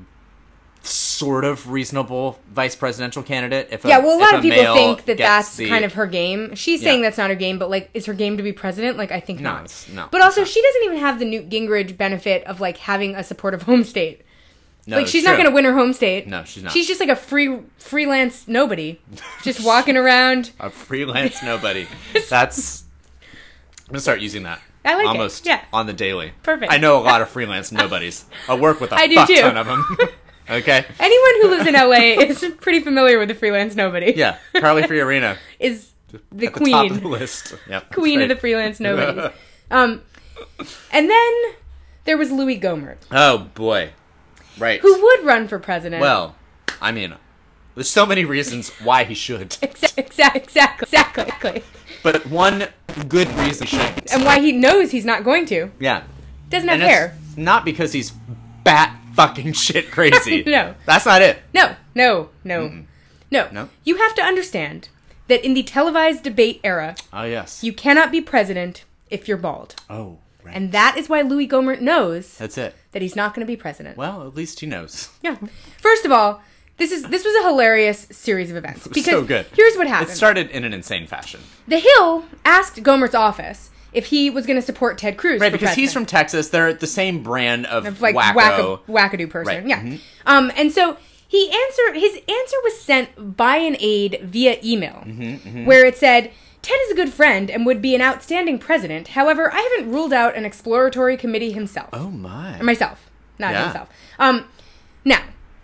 sort of reasonable vice presidential candidate. If a, Yeah, well, a lot if of people male think that gets that's the- kind of her game. She's saying Yeah. that's not her game, but like, is her game to be president? Like, I think No, not. it's- no, but it's also, not. she doesn't even have the Newt Gingrich benefit of like having a supportive home state. No, like, it's she's not true. going to win her home state. No, she's not. She's just like a free freelance nobody, just walking around. A freelance nobody. That's. I'm gonna start using that. I like it. Almost Yeah. on the daily. Perfect. I know a lot of freelance nobodies. I work with a I do fuck too. ton of them. Okay. Anyone who lives in L A is pretty familiar with the freelance nobody. Yeah, Carly Fiorina is the at the queen, top of the list. Yep, that's queen of right. the freelance nobodies. um, and then there was Louis Gohmert, Oh boy, right. who would run for president. Well, I mean, there's so many reasons why he should, Exa- exa- exactly, exactly, but one good reason he shouldn't. and why he knows he's not going to. Yeah, Doesn't have and hair. it's not because he's bat fucking shit crazy. No. That's not it. No, no, no, no. No? You have to understand that in the televised debate era, Oh yes. you cannot be president if you're bald. Oh, right. And that is why Louis Gohmert knows That's it. that he's not going to be president. Well, at least he knows. Yeah. First of all, this is this was a hilarious series of events. was Because so good. here's what happened. It started in an insane fashion. The Hill asked Gohmert's office if he was going to support Ted Cruz. Right, for because he's from president. Texas. They're the same brand of, Of, like wacko. wacko, wackadoo person. Right. Yeah. Mhm. Um, and so he answered. His answer was sent by an aide via email, Mm-hmm, where it said, "Ted is a good friend and would be an outstanding president. However, I haven't ruled out an exploratory committee himself, Oh my. myself, not Yeah. himself." Um, now,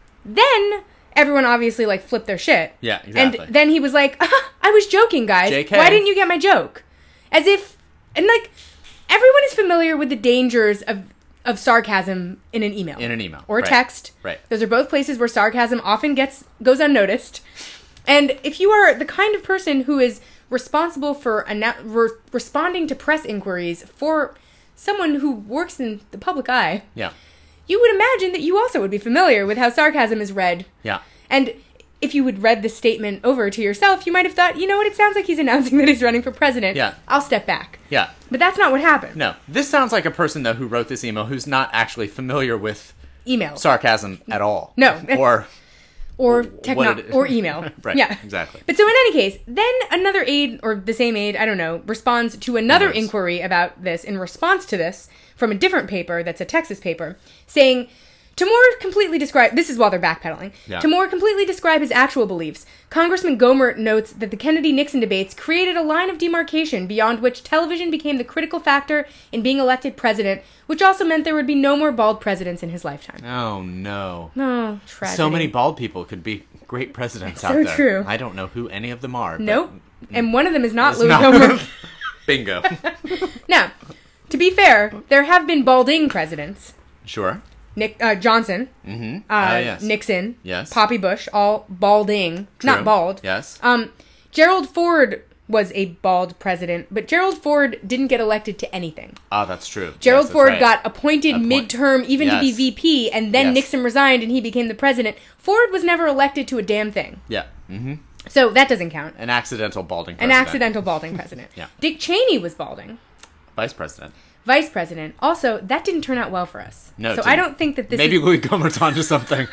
then everyone obviously like flipped their shit. Yeah, exactly. And then he was like, "Ah, "I was joking, guys. J K. Why didn't you get my joke?" As if, and like, everyone is familiar with the dangers of of sarcasm in an email, In an email, or a right. text. Right. Those are both places where sarcasm often gets goes unnoticed. And if you are the kind of person who is responsible for annou- re- responding to press inquiries for someone who works in the public eye, Yeah. you would imagine that you also would be familiar with how sarcasm is read. Yeah. And if you would read the statement over to yourself, you might have thought, you know what, it sounds like he's announcing that he's running for president. Yeah. I'll step back. Yeah. But that's not what happened. No. This sounds like a person, though, who wrote this email who's not actually familiar with Email. sarcasm at all. No. Or or what techno it- or email. Right, Yeah, exactly. But so in any case, then another aide or the same aide, I don't know, responds to another Who knows? inquiry about this in response to this from a different paper that's a Texas paper, saying to more completely describe this is while they're backpedaling. Yeah. To more completely describe his actual beliefs, Congressman Gohmert notes that the Kennedy-Nixon debates created a line of demarcation beyond which television became the critical factor in being elected president, which also meant there would be no more bald presidents in his lifetime. Oh, no. Oh, tragedy. So many bald people could be great presidents It's out so there. true. I don't know who any of them are. but Nope. And one of them is not it's Louis not- Gohmert. Bingo. Now, to be fair, there have been balding presidents. Sure. Nick uh, Johnson, Mm-hmm. uh, Ah, yes. Nixon, Yes. Poppy Bush, all balding, True. not bald. Yes. Um, Gerald Ford was a bald president, but Gerald Ford didn't get elected to anything. Ah, that's true. Gerald Yes, that's Ford right. got appointed Appoint- midterm, even to be Yes. V P, and then Yes. Nixon resigned and he became the president. Ford was never elected to a damn thing. Yeah. Mm-hmm. So that doesn't count. An accidental balding An president. accidental balding president. Yeah. Dick Cheney was balding. Vice president. Vice president. Also, that didn't turn out well for us. No, it So I didn't. don't think that this Maybe is... Louis Gohmert's onto something.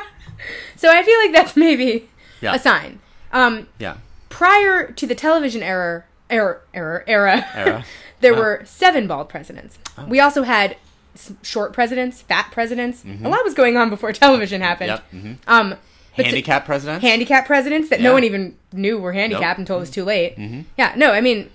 So I feel like that's maybe Yeah. a sign. Um, Yeah. prior to the television era, era, era, era, Era. there Oh. were seven bald presidents. We also had s- short presidents, fat presidents. A lot was going on before television happened. Yep. Mm-hmm. Um, but so- Handicap president. handicap presidents that Yeah. no one even knew were handicapped Nope. until it was too late. Mm-hmm. Yeah, no, I mean,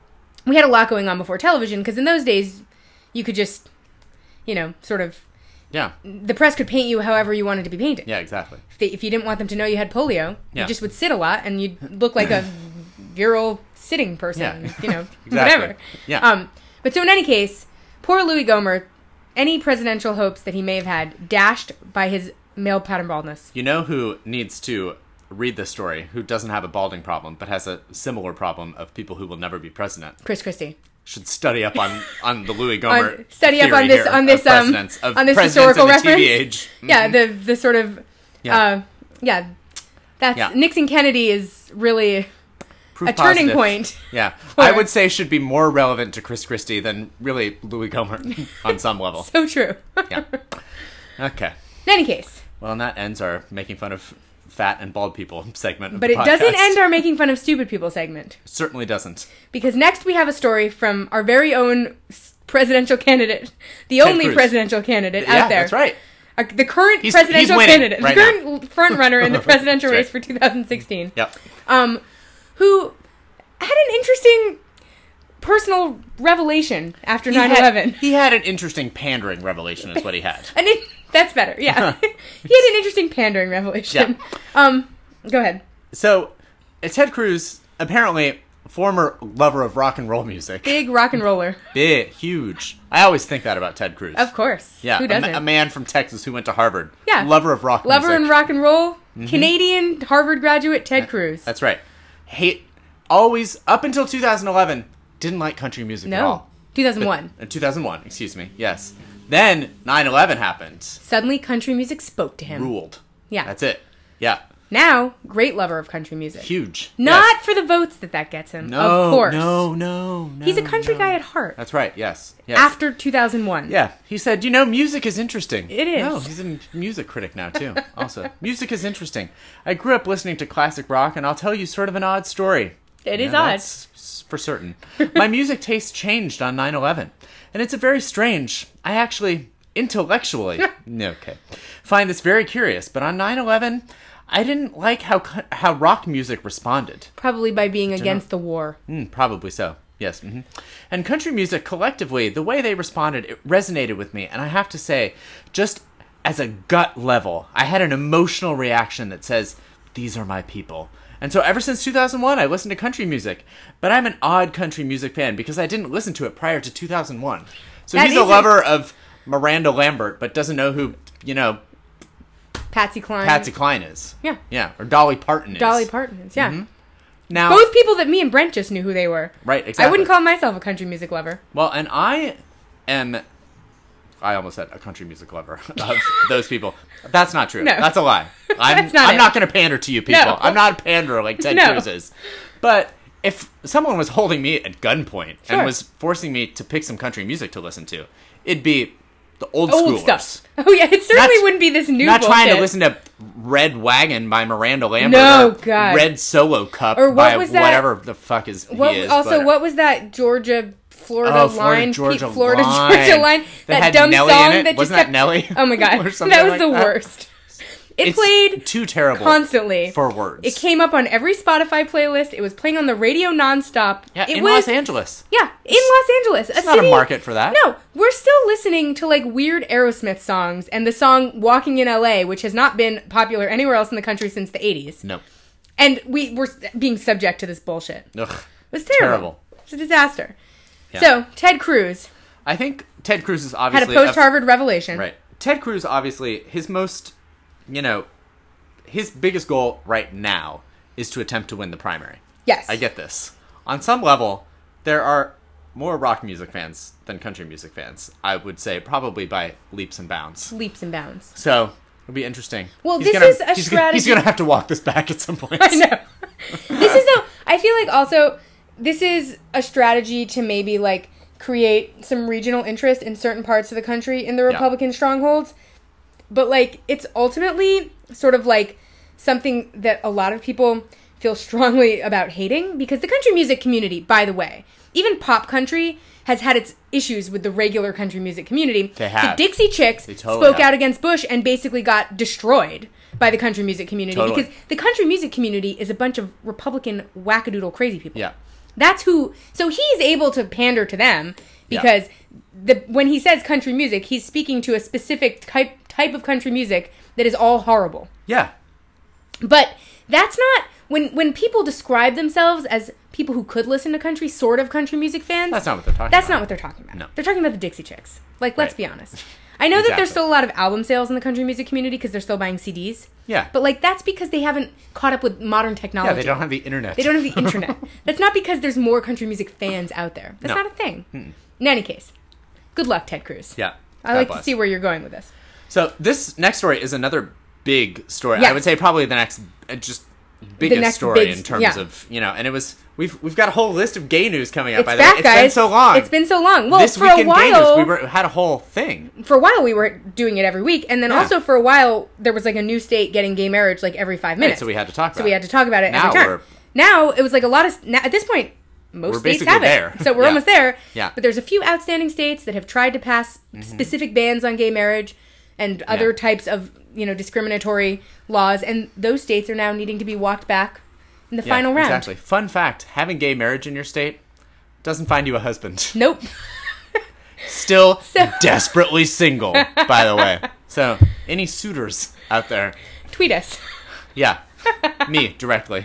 we had a lot going on before television because in those days, you could just, you know, sort of, Yeah. the press could paint you however you wanted to be painted. Yeah. Exactly. If, they, if you didn't want them to know you had polio, Yeah. you just would sit a lot and you'd look like a virile sitting person, Yeah. you know, Exactly. whatever. Yeah. Um, but so in any case, poor Louis Gohmert, any presidential hopes that he may have had dashed by his male pattern baldness. You know who needs to read this story? Who doesn't have a balding problem, but has a similar problem of people who will never be president? Chris Christie. Should study up on, on the Louis Gohmert On- study up on theory this here on this of um presidents, of on this presidents historical in the reference. T V age. Yeah, Mhm. the the sort of Yeah. uh yeah. That's Yeah. Nixon Kennedy is really Proof a turning positive. point. Yeah, for- I would say should be more relevant to Chris Christie than really Louis Gohmert on some level. So true. Yeah. Okay. In any case, Well, and that ends our making fun of fat and bald people segment. Of but the it doesn't podcast. end our making fun of stupid people segment. Certainly doesn't. Because next we have a story from our very own s- presidential candidate, the only Cruz. presidential candidate Yeah, out there. that's right. Uh, the current He's- presidential he's winning candidate, right the current front runner in the presidential That's race right. for two thousand sixteen. Yep. Um, who had an interesting personal revelation after He nine had- eleven. He had an interesting pandering revelation, is what he had. And it, that's better, yeah. He had an interesting pandering revelation. Um, go ahead. So, uh, Ted Cruz, apparently former lover of rock and roll music. Big rock and roller. Big, huge. I always think that about Ted Cruz. Of course. Yeah, Who a, ma- doesn't? a man from Texas who went to Harvard. Yeah. Lover of rock Lover music. and rock and roll. Canadian Harvard graduate Ted Cruz. That's right. Hate, always, up until two thousand eleven, didn't like country music at No. all. two thousand one. In two thousand one, excuse me, yes. Then nine eleven happened. Suddenly country music spoke to him. Ruled. Yeah. That's it. Yeah. Now, great lover of country music. Huge. Not Yes. for the votes that that gets him. No, of course. no, no, no. He's a country no. guy at heart. That's right, yes. yes. After two thousand one. Yeah, he said, you know, music is interesting. It is. No, he's a music critic now, too, also. Music is interesting. I grew up listening to classic rock, and I'll tell you sort of an odd story. It Yeah, is odd. that's s- for certain. My music taste changed on nine eleven, and it's a very strange, I actually, intellectually, no, okay, find this very curious, but on nine eleven, I didn't like how co- how rock music responded. Probably by being against the war. Mm, probably so. Yes. hmm And country music collectively, the way they responded, it resonated with me. And I have to say, just as a gut level, I had an emotional reaction that says, these are my people. And so ever since two thousand one, I listened to country music. But I'm an odd country music fan because I didn't listen to it prior to two thousand one. So That he's a is a- lover of Miranda Lambert, but doesn't know who, you know, Patsy Cline. Patsy Cline is. Yeah. Yeah. Or Dolly Parton is. Dolly Parton is, yeah. Now, Both people that me and Brent just knew who they were. right, exactly. I wouldn't call myself a country music lover. Well, and I am... I almost said a country music lover of those people. That's not true. No. That's a lie. I'm, That's not I'm it. not going to pander to you people. No. I'm not a panderer like Ted No. Cruz is. But if someone was holding me at gunpoint Sure. and was forcing me to pick some country music to listen to, it'd be the old, Old schoolers. stuff. Oh yeah, it certainly Not- wouldn't be this new Not bullshit. trying to listen to Red Wagon by Miranda Lambert. No, or God. Red Solo Cup Or what by was that- whatever the fuck is What, he is. also, but- what was that Georgia, Florida Oh, Florida, line? Georgia Pe- Florida, line. Georgia line. That That, had dumb Nelly in song it? that Wasn't just that kept, Nelly? Oh my god, Or that something was like the that? worst. It It's played too terrible constantly for words. It came up on every Spotify playlist. It was playing on the radio nonstop. yeah, it in was, Los Angeles. Yeah, in Los Angeles. It's not a market for that. No, we're still listening to like weird Aerosmith songs and the song "Walking in L A," which has not been popular anywhere else in the country since the eighties. No. And we were being subject to this bullshit. Ugh. It was terrible. Terrible. It's a disaster. Yeah. So Ted Cruz I think Ted Cruz is had obviously a post Harvard revelation. Right. Ted Cruz, obviously, his most, you know, his biggest goal right now is to attempt to win the primary. Yes. I get this. On some level, there are more rock music fans than country music fans. I would say probably by leaps and bounds. Leaps and bounds. So it'll be interesting. Well, He's this gonna- is a he's Gonna, he's strategy- going to have to walk this back at some point. I know. This is though. I feel like also this is a strategy to maybe like create some regional interest in certain parts of the country in the Republican strongholds. But like it's ultimately sort of like something that a lot of people feel strongly about hating because the country music community, by the way, even pop country has had its issues with the regular country music community. They have. The Dixie Chicks They totally spoke have. out against Bush and basically got destroyed by the country music community Totally. because the country music community is a bunch of Republican wackadoodle crazy people. Yeah. That's who. So he's able to pander to them because the when he says country music, he's speaking to a specific type type of country music that is all horrible. Yeah. But that's not when when people describe themselves as people who could listen to country, sort of country music fans. That's not what they're talking That's about. not what they're talking about. No. They're talking about the Dixie Chicks. Like, let's Right. be honest. I know that Exactly. there's still a lot of album sales in the country music community because they're still buying C Ds. Yeah. But like that's because they haven't caught up with modern technology. Yeah, they don't have the internet. They don't have the internet. That's not because there's more country music fans out there. That's No. not a thing. In any case, good luck, Ted Cruz. Yeah. I God like bless. to see where you're going with this. So this next story is another big story. Yes. I would say probably the next uh, just biggest next story big- in terms yeah. of, you know, and it was we've we've got a whole list of gay news coming up It's by the back, way. It's guys. been so long. It's been so long. Well, this for week a in gay while, news we were, had a whole thing. for a while we were doing it every week, and then Yeah. also for a while there was like a new state getting gay marriage like every five minutes. so we had to talk about So we it. had to talk about it Now every time. we're- Now it was like a lot of now, at this point. Most We're states basically have it, there. so we're Yeah. almost there. Yeah. Mm-hmm. But there's a few outstanding states that have tried to pass specific bans on gay marriage and other Yeah. types of you know discriminatory laws, and those states are now needing to be walked back in the Yeah, final round. Exactly. Fun fact, having gay marriage in your state doesn't find you a husband. Nope. Still So- desperately single, by the way. So, any suitors out there, Tweet us. yeah, me directly.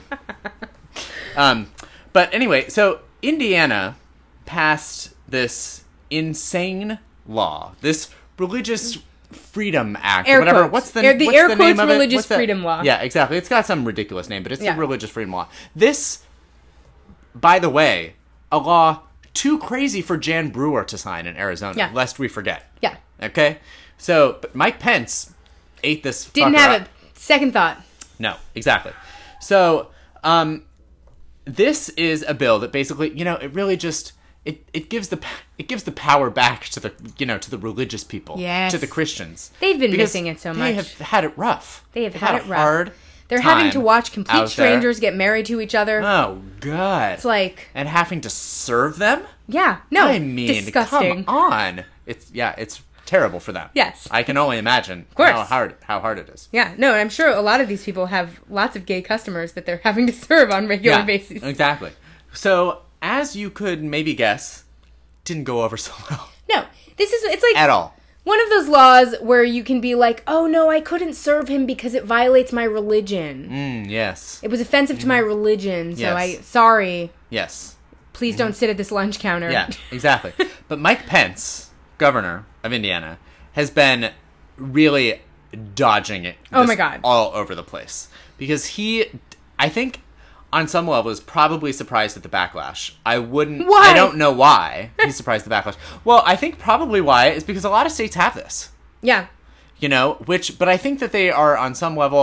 Um, but anyway, so Indiana passed this insane law, this religious freedom act, Air whatever. quotes. What's the Air- the what's air the name quotes of it? religious What's the- freedom law. Yeah, exactly. It's got some ridiculous name, but it's Yeah. the religious freedom law. This, by the way, a law too crazy for Jan Brewer to sign in Arizona, Yeah. lest we forget. Yeah. Okay, so but Mike Pence ate this. Didn't fucker have up. a second thought. No, exactly. So, um, this is a bill that basically, you know, it really just it, it gives the it gives the power back to the you know to the religious people, Yes. to the Christians. They've been Because missing it so They much. have had it rough. They have had a it rough. hard. They're having to time watch complete out there. strangers get married to each other. Oh God! It's like, and having to serve them. yeah, no, I mean, disgusting. come on! It's yeah, it's terrible for them. Yes. I can only imagine course. how hard how hard it is. Yeah, no, I'm sure a lot of these people have lots of gay customers that they're having to serve on regular Yeah, basis. exactly. So, as you could maybe guess, didn't go over so well No, this is it's like at all. one of those laws where you can be like, oh no, I couldn't serve him because it violates my religion. Mm, yes. It was offensive to my religion, so Yes. I sorry. Yes. Please don't sit at this lunch counter. Yeah, exactly. But Mike Pence, governor of Indiana, has been really dodging it. Oh this my God. All over the place. Because he, I think, on some level, is probably surprised at the backlash. I wouldn't, Why? I don't know why he's surprised at the backlash. Well, I think probably why is because a lot of states have this. Yeah. You know, which, but I think that they are on some level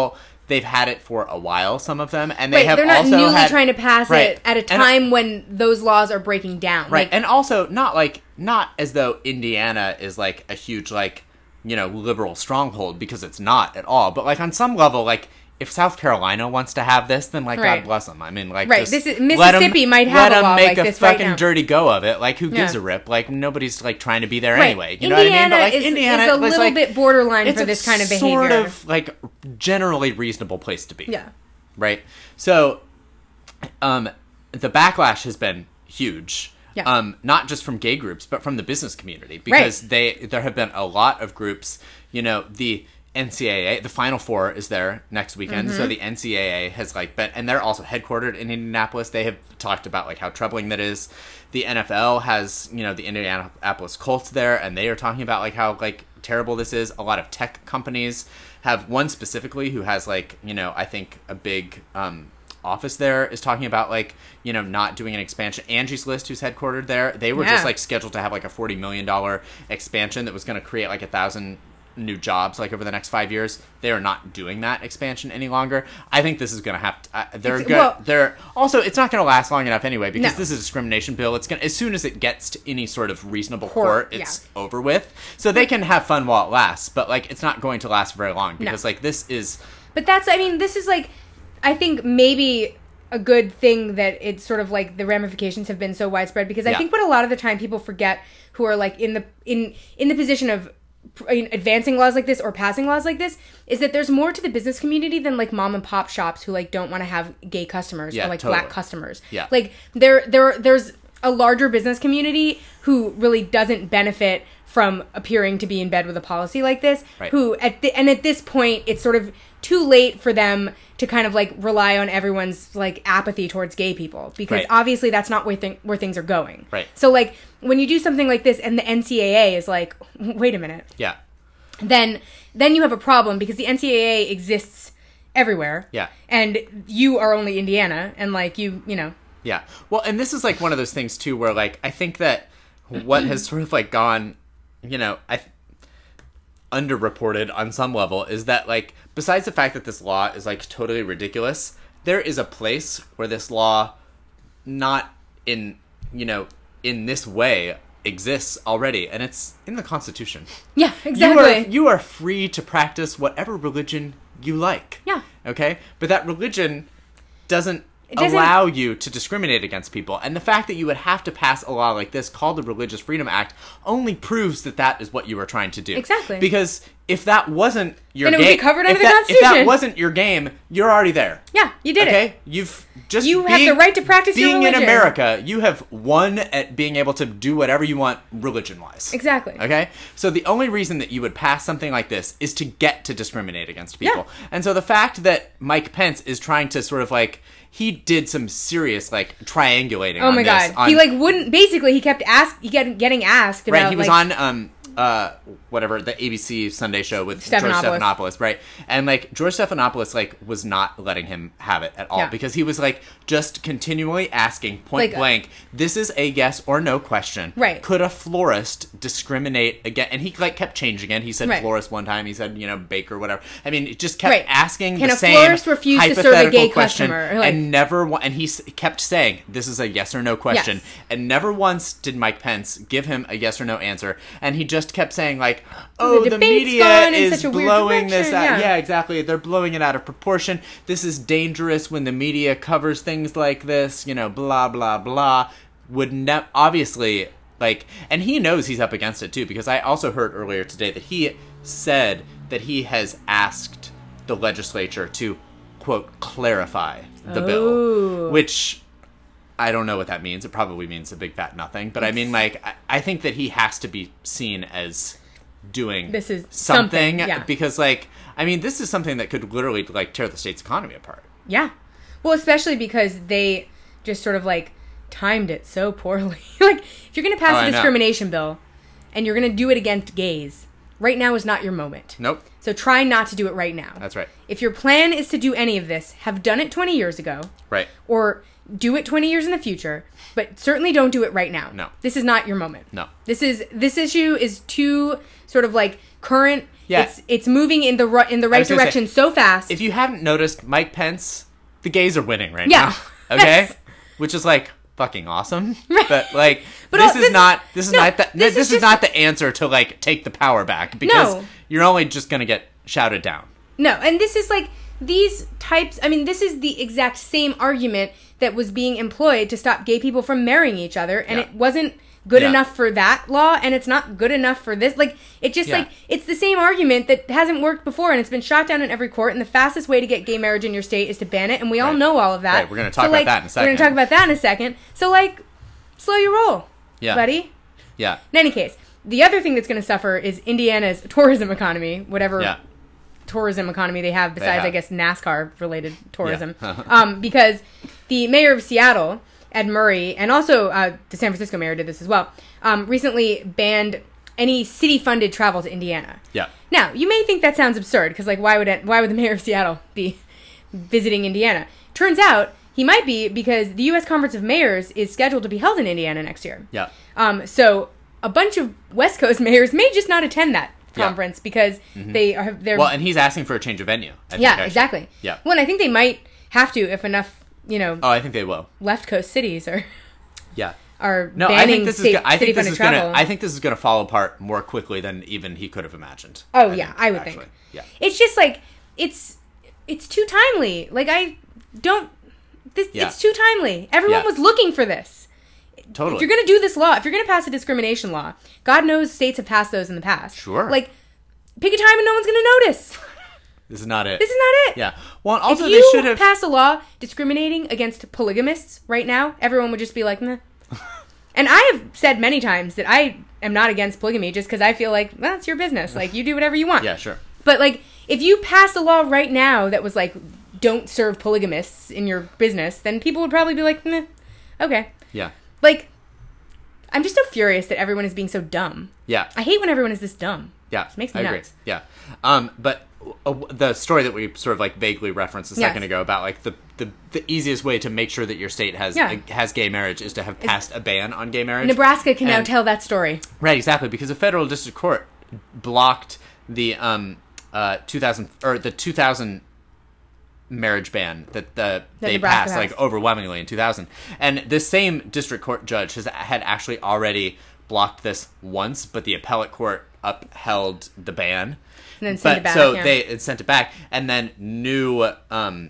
they've had it for a while, some of them, and they right, have they're not also newly had, trying to pass right, it at a and- time when those laws are breaking down. Right, Like, and also not like not as though Indiana is like a huge like you know liberal stronghold, because it's not at all. But like on some level, like if South Carolina wants to have this, then like Right. God bless them. I mean, like Right, just this is- let 'em- Mississippi might have let a 'em law make like a this right fucking now. dirty go of it. Like who gives Yeah. a rip? Like nobody's like trying to be there right. anyway. You Indiana know what I mean? But like is, Indiana is a it's little like, bit borderline it's for a this kind of behavior. sort of like generally reasonable place to be. Yeah. Right. So, um, the backlash has been huge. Yeah. Um, not just from gay groups, but from the business community, because Right. they there have been a lot of groups. You know, the N C A A, the Final Four is there next weekend, Mm-hmm. so the N C A A has like been, and they're also headquartered in Indianapolis. They have talked about like how troubling that is. The N F L has, you know, the Indianapolis Colts there, and they are talking about like how like terrible this is. A lot of tech companies have, one specifically who has like, you know, I think a big um, office there, is talking about like, you know, not doing an expansion. Angie's List, who's headquartered there, they were Yeah. just like scheduled to have like a forty million dollars expansion that was going to create like a thousand new jobs like over the next five years. They are not doing that expansion any longer. I think this is going to have to, uh, they're It's- go- well- they're also, it's not going to last long enough anyway, because No. this is a discrimination bill. It's going to, as soon as it gets to any sort of reasonable Court, court, it's over with. So they can have fun while it lasts, but like it's not going to last very long, because like this is But that's, I mean, this is like, I think maybe a good thing that it's sort of like the ramifications have been so widespread, because I Yeah. think what a lot of the time people forget who are like in the in in the position of I mean, advancing laws like this or passing laws like this is that there's more to the business community than like mom and pop shops who like don't want to have gay customers Yeah, or like totally. black customers. Yeah. Like there there there's a larger business community who really doesn't benefit from appearing to be in bed with a policy like this. Right. Who at the, and at this point it's sort of too late for them to kind of like rely on everyone's like apathy towards gay people, because Right. obviously that's not where th- where things are going. Right. So like when you do something like this and the N C A A is like, wait a minute, yeah. then then you have a problem, because the N C A A exists everywhere. Yeah. And you are only Indiana, and like you, you know. Yeah. Well, and this is like one of those things too, where like I think that what has sort of like gone, you know, I th- underreported on some level is that like besides the fact that this law is like totally ridiculous, there is a place where this law, not in you know in this way, exists already, and it's in the Constitution. Yeah, You exactly. are you are free to practice whatever religion you like. Yeah. Okay? But that religion doesn't, doesn't- allow you to discriminate against people. And the fact that you would have to pass a law like this called the Religious Freedom Act only proves that that is what you were trying to do. Exactly. Because if that wasn't your Then it would game, be covered if under the that, if that Constitution. wasn't your game, you're already there. Yeah, you did Okay? it. You've just You have being- the right to practice your being in religion. America, you have won at being able to do whatever you want religion-wise. Exactly. Okay? So the only reason that you would pass something like this is to get to discriminate against people. Yeah. And so the fact that Mike Pence is trying to sort of like, he did some serious like triangulating Oh on my this. god. on- He like wouldn't basically he kept ask he get, getting asked about Right, he was like, on um uh whatever the A B C Sunday show with George Stephanopoulos. Stephanopoulos, right? And like George Stephanopoulos like was not letting him have it at all Yeah. because he was like just continually asking point Like, blank, this is a yes or no question. Right. Could a florist discriminate again? And he like kept changing it. He said Right. florist one time, he said, you know, baker, whatever. I mean, it just kept Right. asking Can the a same florist refuse to serve a hypothetical gay question customer? Like- and never wa- and he s- kept saying this is a yes or no question. Yes. And never once did Mike Pence give him a yes or no answer. And he just kept saying, like, oh, The the, debate's media gone in is such a weird blowing this direction, out. yeah. Yeah, exactly. They're blowing it out of proportion. This is dangerous when the media covers things like this, you know, blah, blah, blah. Would ne- obviously, like, and he knows he's up against it too, because I also heard earlier today that he said that he has asked the legislature to, quote, clarify the Oh. bill, which I don't know what that means. It probably means a big fat nothing. But I mean, like, I, I think that he has to be seen as doing This is something, something, yeah. because, like, I mean, this is something that could literally, like, tear the state's economy apart. Yeah. Well, especially because they just sort of like timed it so poorly. Like, if you're going to pass Oh, I a know. discrimination bill and you're going to do it against gays, right now is not your moment. Nope. So try not to do it right now. That's right. If your plan is to do any of this, have done it twenty years ago. Right. Or do it twenty years in the future, but certainly don't do it right now. No. This is not your moment. No. This is this issue is too sort of like current Yeah. It's it's moving in the ru- in the right direction say, so fast. If you haven't noticed, Mike Pence, the gays are winning right Yeah. now. Okay? Which is like fucking awesome. But like But this all- is this- not this is no, not the, this this, is is, just- not the answer to like take the power back because No. you're only just going to get shouted down. No, and this is like these types. I mean, this is the exact same argument that was being employed to stop gay people from marrying each other, and Yeah. it wasn't good Yeah. enough for that law, and it's not good enough for this. Like, it just Yeah. like it's the same argument that hasn't worked before, and it's been shot down in every court. And the fastest way to get gay marriage in your state is to ban it, and we all Right. know all of that. Right, we're gonna talk So, about like, that in a We're second. going to talk about that in a second. So, like, slow your roll, Yeah. buddy. Yeah. In any case, the other thing that's going to suffer is Indiana's tourism economy, whatever Yeah. tourism economy they have besides, have. I guess, NASCAR related tourism. Yeah. um, because the mayor of Seattle, Ed Murray, and also uh, the San Francisco mayor did this as well, um, recently banned any city funded travel to Indiana. Yeah. Now, you may think that sounds absurd because, like, why would it, why would the mayor of Seattle be visiting Indiana? Turns out he might be because the U S Conference of Mayors is scheduled to be held in Indiana next year. Yeah. Um, so a bunch of West Coast mayors may just not attend that Yeah. conference because they are they're Well, and he's asking for a change of venue. I think, yeah actually. exactly Yeah. Well, and I think they might have to if enough you know Oh, I think they will. left coast cities are Yeah. are No, banning I think this is. state, Go- I think this city-funded is going travel. to. I think this is going to fall apart more quickly than even he could have imagined. oh I yeah, think, I would actually. think. Yeah. It's just like it's it's too timely. Like I don't. This, Yeah. It's too timely. Everyone Yeah. was looking for this. Totally. If you're going to do this law, if you're going to pass a discrimination law, God knows states have passed those in the past. Sure. Like, pick a time and no one's going to notice. This is not it. This is not it. Yeah. Well, and also if they you should have. passed a law discriminating against polygamists right now, everyone would just be like, meh. And I have said many times that I am not against polygamy just because I feel like, well, it's your business. Like, you do whatever you want. Yeah, sure. But, like, if you passed a law right now that was like, don't serve polygamists in your business, then people would probably be like, meh, okay. Yeah. Like, I'm just so furious that everyone is being so dumb. Yeah. I hate when everyone is this dumb. Yeah, It makes me I agree. nuts. Yeah, um, but uh, the story that we sort of like vaguely referenced a Yes. second ago about like the, the the easiest way to make sure that your state has Yeah. uh, has gay marriage is to have passed a ban on gay marriage. Nebraska can now And- tell that story. Right, exactly, because a federal district court blocked the um uh two thousand or the two thousand marriage ban that the they Nebraska passed like passed. overwhelmingly in two thousand. And this same district court judge has had actually already blocked this once, but the appellate court upheld the ban. And then send But it back. so yeah. they it sent it back, and then new um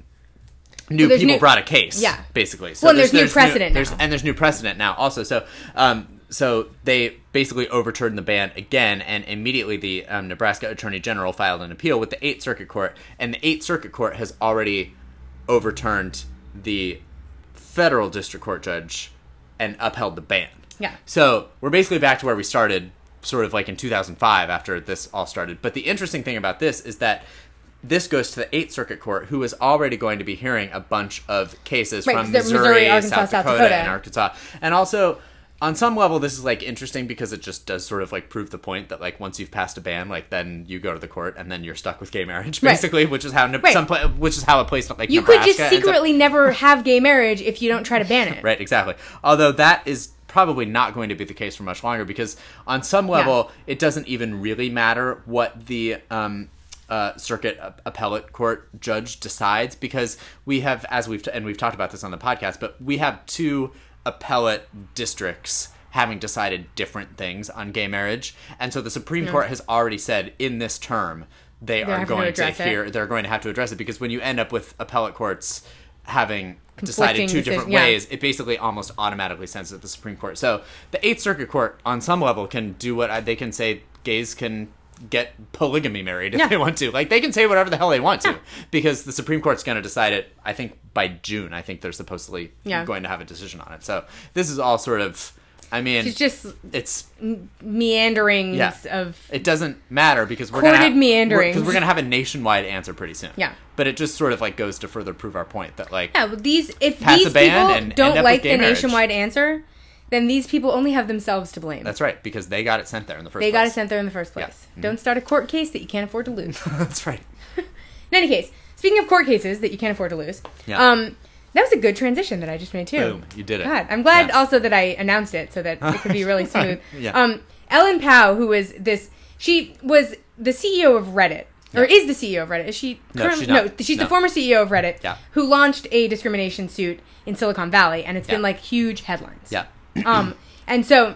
new there's people new- brought a case. Yeah. basically. So Well, and there's new precedent there's, now. and there's new precedent now also. So um so they basically overturned the ban again, and immediately the um, Nebraska Attorney General filed an appeal with the Eighth Circuit Court, and the Eighth Circuit Court has already overturned the federal district court judge and upheld the ban. Yeah. So we're basically back to where we started, sort of like in two thousand five after this all started. But the interesting thing about this is that this goes to the Eighth Circuit Court, who is already going to be hearing a bunch of cases Right, from 'cause they're Missouri, Missouri, Arkansas, South, South Dakota, Dakota. and Arkansas. And also, on some level, this is like interesting because it just does sort of like prove the point that like once you've passed a ban, like then you go to the court and then you're stuck with gay marriage, Right. basically, which is how ne- Right. some pla- which is how a place like You Nebraska could just ends up- secretly never have gay marriage if you don't try to ban it. Right, exactly. Although that is probably not going to be the case for much longer because on some level, it doesn't even really matter what the um, uh, circuit a- appellate court judge decides because we have, as we've, t- and we've talked about this on the podcast, but we have two appellate districts having decided different things on gay marriage. And so the Supreme Court has already said in this term, they They're are having to going to, address it. hear, they're going to have to address it because when you end up with appellate courts having decided Conflicting two decision- different yeah. ways, it basically almost automatically sends it to the Supreme Court. So the Eighth Circuit Court, on some level, can do what I, they can say gays can get polygamy married if Yeah. they want to. Like, they can say whatever the hell they want to because the Supreme Court's going to decide it, I think, by June. I think they're supposedly Yeah. going to have a decision on it. So this is all sort of, I mean, It's just it's meanderings Yeah. of it doesn't matter because we're Courted gonna have, meanderings. because we're, we're gonna have a nationwide answer pretty soon. Yeah. but it just sort of like goes to further prove our point that like yeah. Well, these if Pass these a ban people and end don't up with like gay the marriage. nationwide answer, then these people only have themselves to blame. that's right because they got it sent there in the first they place. got it sent there in the first place. Yeah. Mm-hmm. Don't start a court case that you can't afford to lose. That's right. In any case, speaking of court cases that you can't afford to lose, Yeah. um, that was a good transition that I just made too. Boom, you did it. God, I'm glad Yeah. also that I announced it so that it could be really smooth. Yeah. Um, Ellen Pao, who was this, she was the C E O of Reddit, or Yeah. is the C E O of Reddit. Is she No, currently? she's not. No, she's No. the former C E O of Reddit, Yeah. who launched a discrimination suit in Silicon Valley, and it's Yeah. been like huge headlines. Yeah. um, and so,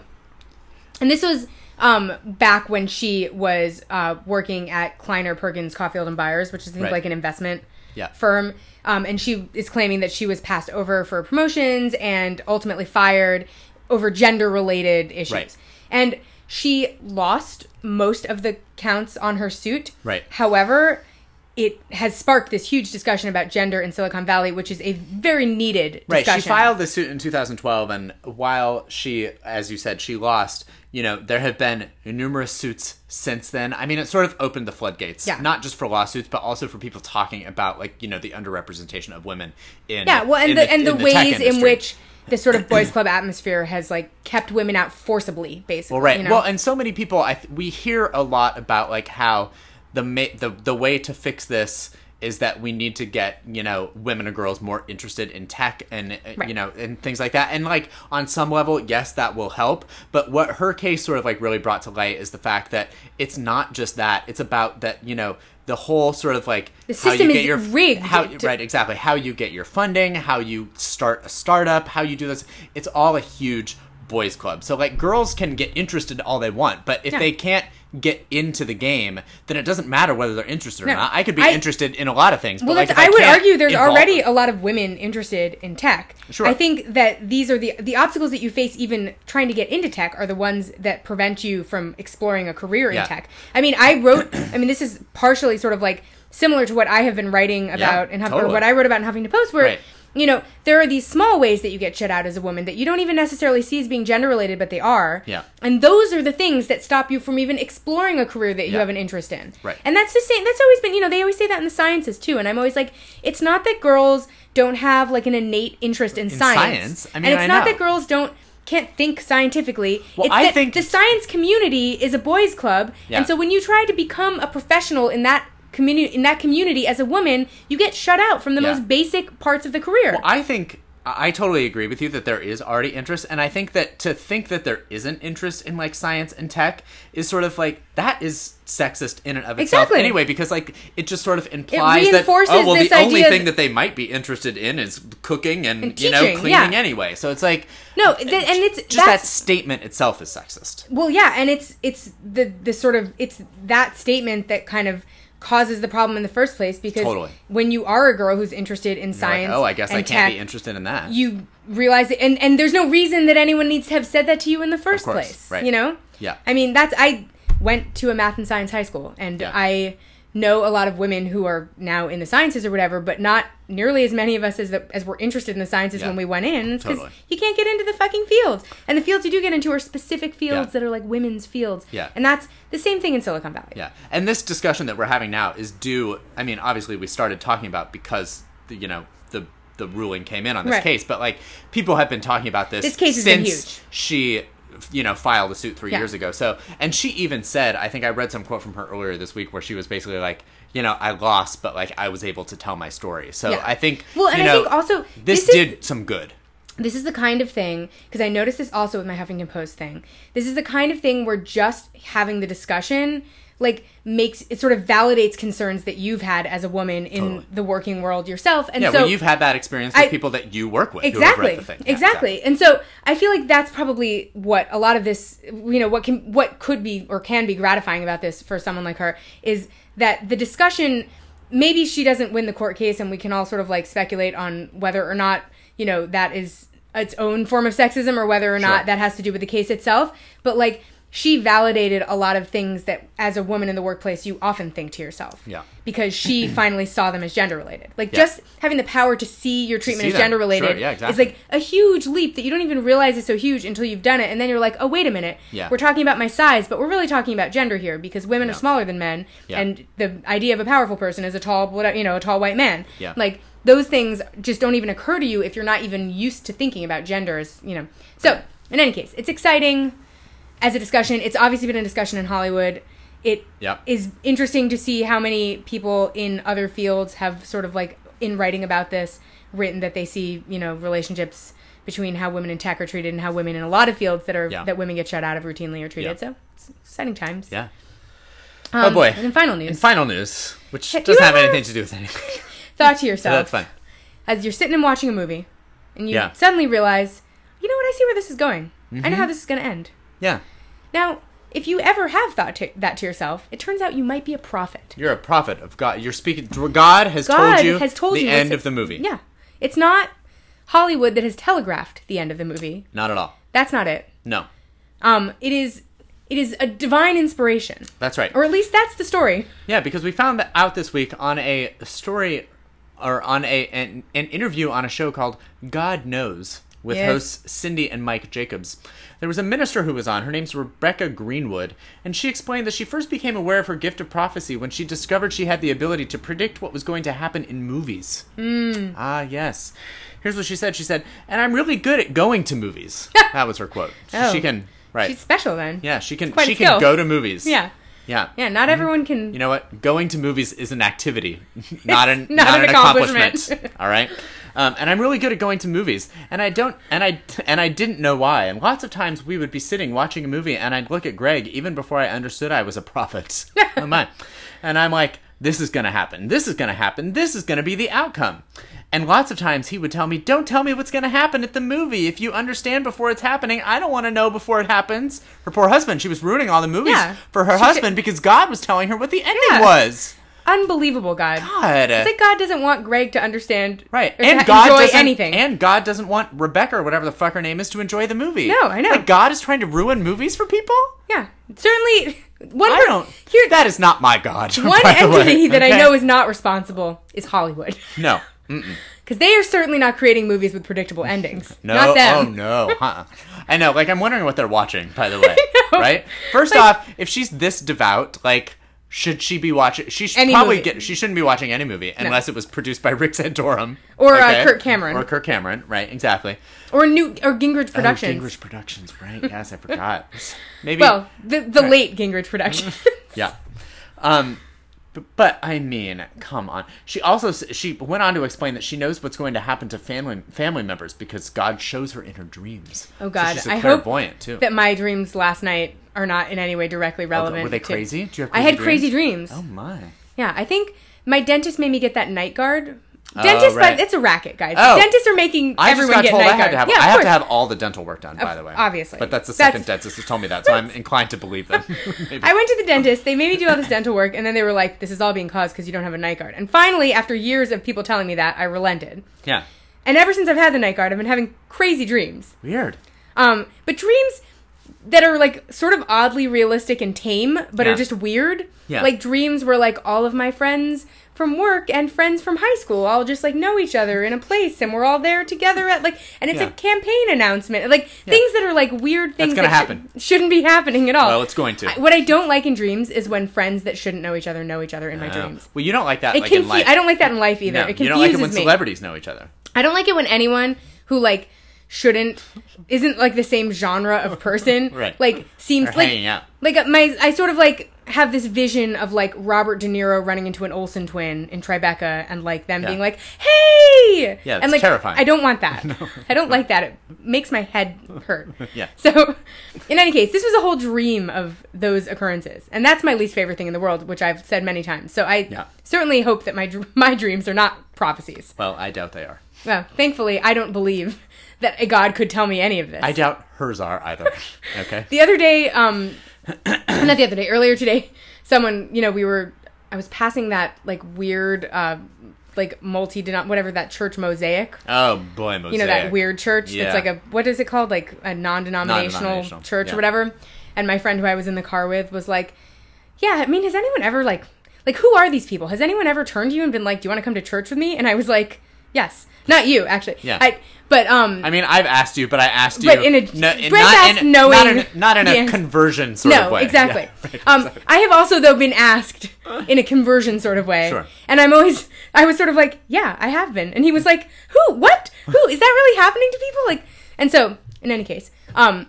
and this was um, back when she was uh, working at Kleiner Perkins Caulfield and Byers, which is I think Right. like an investment Yeah. firm. Um, and she is claiming that she was passed over for promotions and ultimately fired over gender related issues. Right. And she lost most of the counts on her suit. Right. However, it has sparked this huge discussion about gender in Silicon Valley, which is a very needed discussion. Right, she filed the suit in two thousand twelve, and while she, as you said, she lost, you know, there have been numerous suits since then. I mean, it sort of opened the floodgates, Yeah. not just for lawsuits, but also for people talking about, like, you know, the underrepresentation of women in Yeah, well, and in the, and the, in tech ways in industry. which the sort of boys club atmosphere has like kept women out forcibly, basically. Well, right. You know? Well, and so many people, I th- we hear a lot about like how the ma- the the way to fix this is that we need to get, you know, women and girls more interested in tech and, uh, Right. you know, and things like that. And, like, on some level, yes, that will help. But what her case sort of, like, really brought to light is the fact that it's not just that. It's about that, you know, the whole sort of, like, The how system you get is your rigged How, to- right, exactly. How you get your funding, how you start a startup, how you do this. It's all a huge boys club. So, like, girls can get interested all they want. But if Yeah. they can't get into the game, then it doesn't matter whether they're interested or No. not. I could be I- interested in a lot of things. But Well, like, that's, if I, I would can't argue there's involve already them- a lot of women interested in tech. Sure. I think that these are the the obstacles that you face even trying to get into tech are the ones that prevent you from exploring a career in Yeah. tech. I mean, I wrote. I mean, this is partially sort of like similar to what I have been writing about in Huff, totally. or what I wrote about in Huffington Post, where. Right. You know, there are these small ways that you get shut out as a woman that you don't even necessarily see as being gender related, but they are. Yeah. And those are the things that stop you from even exploring a career that you Yeah. have an interest in. Right. And that's the same. That's always been, you know, they always say that in the sciences too. And I'm always like, it's not that girls don't have like an innate interest in, In science. science? I mean, and it's I not know. that girls don't can't think scientifically. Well, it's I that think- the science community is a boys' club, Yeah. and so when you try to become a professional in that community, in that community as a woman, you get shut out from the Yeah. most basic parts of the career. Well, I think I totally agree with you that there is already interest, and I think that to think that there isn't interest in like science and tech is sort of like that is sexist in and of itself Exactly. anyway, because like it just sort of implies that reinforces oh well this the only idea thing that- that they might be interested in is cooking and, And you know teaching, cleaning yeah. anyway. So it's like No, th- and it's just that that's- statement itself is sexist. Well, yeah, and it's it's the the sort of it's that statement that kind of causes the problem in the first place, because Totally. when you are a girl who's interested in You're like, science, oh, I guess I and can't tech, be interested in that. you realize it, and and there's no reason that anyone needs to have said that to you in the first course, place. right. You know? Yeah. I mean, that's I went to a math and science high school, and Yeah. I know a lot of women who are now in the sciences or whatever, but not nearly as many of us as the, as were interested in the sciences Yeah. when we went in. It's 'cause Totally. you can't get into the fucking fields, and the fields you do get into are specific fields Yeah. that are like women's fields. Yeah. And that's the same thing in Silicon Valley. Yeah, and this discussion that we're having now is due. I mean, obviously, we started talking about because the, you know the the ruling came in on this Right. case, but like people have been talking about this. This case has since been huge. She, you know, filed the suit three Yeah. years ago. So, and she even said, I think I read some quote from her earlier this week where she was basically like, you know, I lost, but like I was able to tell my story. So Yeah. I think, Well, and you I know, think also this, this is- did some good. This is the kind of thing, because I noticed this also with my Huffington Post thing. This is the kind of thing where just having the discussion, like, makes it sort of validates concerns that you've had as a woman in Totally. the working world yourself. And Yeah, so well, you've had that experience with I- people that you work with. exactly, who have read the thing. Yeah, exactly. And so I feel like that's probably what a lot of this, you know, what can what could be or can be gratifying about this for someone like her is that the discussion. Maybe she doesn't win the court case, and we can all sort of like speculate on whether or not, you know, that is its own form of sexism or whether or not Sure. that has to do with the case itself. But like, she validated a lot of things that as a woman in the workplace you often think to yourself. Yeah. Because she finally saw them as gender related. Like, Yeah. just having the power to see your treatment see as them. gender related Sure, yeah, is exactly. like a huge leap that you don't even realize is so huge until you've done it. And then you're like, oh, wait a minute. Yeah. We're talking about my size, but we're really talking about gender here because women Yeah. are smaller than men. Yeah. And the idea of a powerful person is a tall, whatever, you know, a tall white man. Yeah. Like, those things just don't even occur to you if you're not even used to thinking about gender as, you know. So, in any case, it's exciting as a discussion. It's obviously been a discussion in Hollywood. It Yep. is interesting to see how many people in other fields have sort of like, in writing about this, written that they see, you know, relationships between how women in tech are treated and how women in a lot of fields that are Yeah. that women get shut out of routinely are treated. Yeah. So, it's exciting times. Yeah. Um, oh boy. And in final news. In final news, which Have doesn't you have ever anything to do with anything. Thought to So yourself, that's fine. as you're sitting and watching a movie, and you Yeah. suddenly realize, you know what, I see where this is going. I know Mhm. how this is going to end. Yeah. Now, if you ever have thought to, that to yourself, it turns out you might be a prophet. You're a prophet of God. You're speaking. God has God told you has told the you end what's- of the movie. Yeah. It's not Hollywood that has telegraphed the end of the movie. Not at all. That's not it. No. Um, it is it is a divine inspiration. That's right. Or at least that's the story. Yeah, because we found that out this week on a story or on a an, an interview on a show called God Knows with Yes. hosts Cindy and Mike Jacobs. There was a minister who was on. Her name's Rebecca Greenwood, and she explained that she first became aware of her gift of prophecy when she discovered she had the ability to predict what was going to happen in movies. Mm. Ah, yes. Here's what she said. She said, "And I'm really good at going to movies." That was her quote. She, Oh. she can right. She's special then. Yeah, she can. quite a She skill. can go to movies. Yeah. Yeah. Yeah, not everyone can. You know what? Going to movies is an activity, not an not not, an an accomplishment. accomplishment. All right, um, and I'm really good at going to movies, and I don't, and I and I didn't know why. And lots of times we would be sitting watching a movie, and I'd look at Greg even before I understood I was a prophet. Oh my! And I'm like, this is gonna happen. This is gonna happen. This is gonna be the outcome. And lots of times he would tell me, don't tell me what's going to happen at the movie. If you understand before it's happening, I don't want to know before it happens. Her poor husband, she was ruining all the movies Yeah. for her She husband because God was telling her what the ending Yeah. was. Unbelievable, God. God. It's like God doesn't want Greg to understand Right. or And to God enjoy doesn't, anything. And God doesn't want Rebecca or whatever the fuck her name is to enjoy the movie. No, I know. Like God is trying to ruin movies for people? yeah, certainly. One I per- don't. here, That is not my God. one by the way, entity that I okay? know is not responsible is Hollywood, No. Mm-mm. because they are certainly not creating movies with predictable endings. No. Not them. Oh, no. Uh-uh. I know. Like, I'm wondering what they're watching, by the way. know. Right? First Like- off, if she's this devout, like, should she be watching? She should Any probably movie. get. She shouldn't be watching any movie unless it was produced by Rick Santorum Or, uh, Kirk Cameron. or Kirk Cameron. Right? Exactly. Or new or Gingrich Productions. Oh, Gingrich Productions. Right? Yes, I forgot. Maybe. Well, the the Right. late Gingrich Productions. Yeah. Um. But, but I mean, come on. She also s- she went on to explain that she knows what's going to happen to family family members because God shows her in her dreams. Oh, God. So she's a I hope clairvoyant too. that my dreams last night are not in any way directly relevant. Were they to- crazy? Do you have I crazy had crazy dreams. Oh my. Yeah, I think my dentist made me get that night guard. Dentists, right. but it's a racket, guys. Oh. Dentists are making I just everyone got get told night I had guard. to have yeah, I of have course. to have all the dental work done, by Of- the way. obviously. But that's the That's- second dentist who's told me that, so I'm inclined to believe them. Maybe. I went to the dentist. They made me do all this dental work, and then they were like, "This is all being caused because you don't have a night guard." And finally, after years of people telling me that, I relented. Yeah. And ever since I've had the night guard, I've been having crazy dreams. Weird. Um, but dreams that are like sort of oddly realistic and tame, but Yeah. are just weird. Yeah. Like dreams where like all of my friends from work and friends from high school all just like know each other in a place, and we're all there together at like, and it's Yeah. a campaign announcement, like things that are like weird things gonna that happen. sh- shouldn't be happening at all. Well, it's going to. I- what I don't like in dreams is when friends that shouldn't know each other know each other in my Oh. dreams. Well, you don't like that It like in confu- life. I don't like that in life either. No, it you confuses don't like it when me. celebrities know each other. I don't like it when anyone who like shouldn't isn't like the same genre of person Right. like seems Or like hanging out. like uh, my I sort of like have this vision of like Robert De Niro running into an Olsen twin in Tribeca and like them Yeah. being like, "Hey!" Yeah, and it's like terrifying. I don't want that. I don't like that. It makes my head hurt. Yeah. So, in any case, this was a whole dream of those occurrences, and that's my least favorite thing in the world, which I've said many times. So I Yeah. certainly hope that my dr- my dreams are not prophecies. Well, I doubt they are. Well, thankfully, I don't believe that a god could tell me any of this. I doubt hers are either. Okay. The other day, um, not the other day, earlier today, someone, you know, we were, I was passing that, like, weird, uh, like, multi, whatever, that church mosaic. Oh boy, mosaic. You know, that weird church Yeah. that's like a, what is it called? Like a non-denominational, Non-denominational, church yeah. or whatever. And my friend who I was in the car with was like, yeah, I mean, has anyone ever, like, like, who are these people? Has anyone ever turned to you and been like, do you want to come to church with me? And I was like, yes. Not you, actually. Yeah. I, but, um... I mean, I've asked you, but I asked you. But in a- no, in, Brent not, asked in, knowing not in, not in a the answer. conversion sort no, of way. exactly. Yeah, right, um, exactly. I have also, though, been asked in a conversion sort of way. Sure. And I'm always, I was sort of like, yeah, I have been. And he was like, who? What? Who? Is that really happening to people? Like, and so, in any case, um,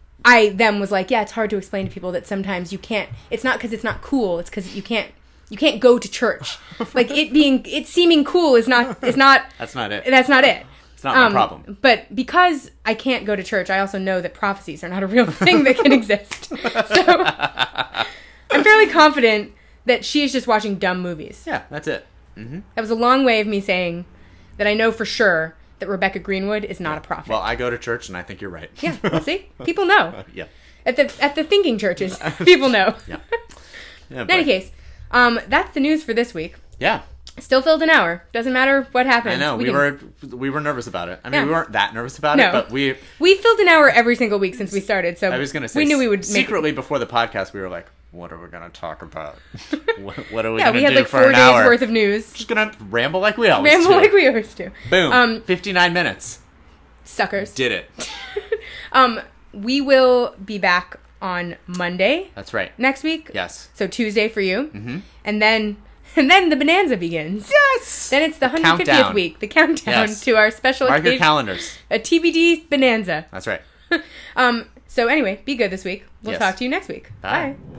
I then was like, yeah, it's hard to explain to people that sometimes you can't, it's not because it's not cool, it's because you can't, you can't go to church. Like, it being, it seeming cool is not, is not, That's not it. that's not it. It's not my problem. But because I can't go to church, I also know that prophecies are not a real thing that can exist. So I'm fairly fairly confident that she is just watching dumb movies. Yeah, that's it. Mm-hmm. That was a long way of me saying that I know for sure that Rebecca Greenwood is not a prophet. Well, I go to church, and I think you're right. Yeah, well, see? People know. Yeah. At the at the thinking churches, people know. Yeah. Yeah, In any but- case, um, that's the news for this week. Yeah. Still filled an hour. Doesn't matter what happens. I know. We, can- were we were nervous about it. I mean, Yeah. we weren't that nervous about No. it, but we... We filled an hour every single week since we started, so I was going to say... we knew we would make secretly, before the podcast, we were like, what are we going to talk about? what, what are we Yeah, going we to had do like for four an days hour? worth of news. Just going to ramble like we always Ramble do. like we always do. Boom. Um, fifty-nine minutes. Suckers. Did it. um, we will be back on Monday That's right. next week. Yes. So Tuesday for you. Mm-hmm. And then and then the bonanza begins. Yes! Then it's the, The one hundred fiftieth countdown. week, the countdown Yes. to our special Mark your occasion, calendars. a T B D bonanza. That's right. Um, so anyway, be good this week. We'll Yes. talk to you next week. Bye. Bye.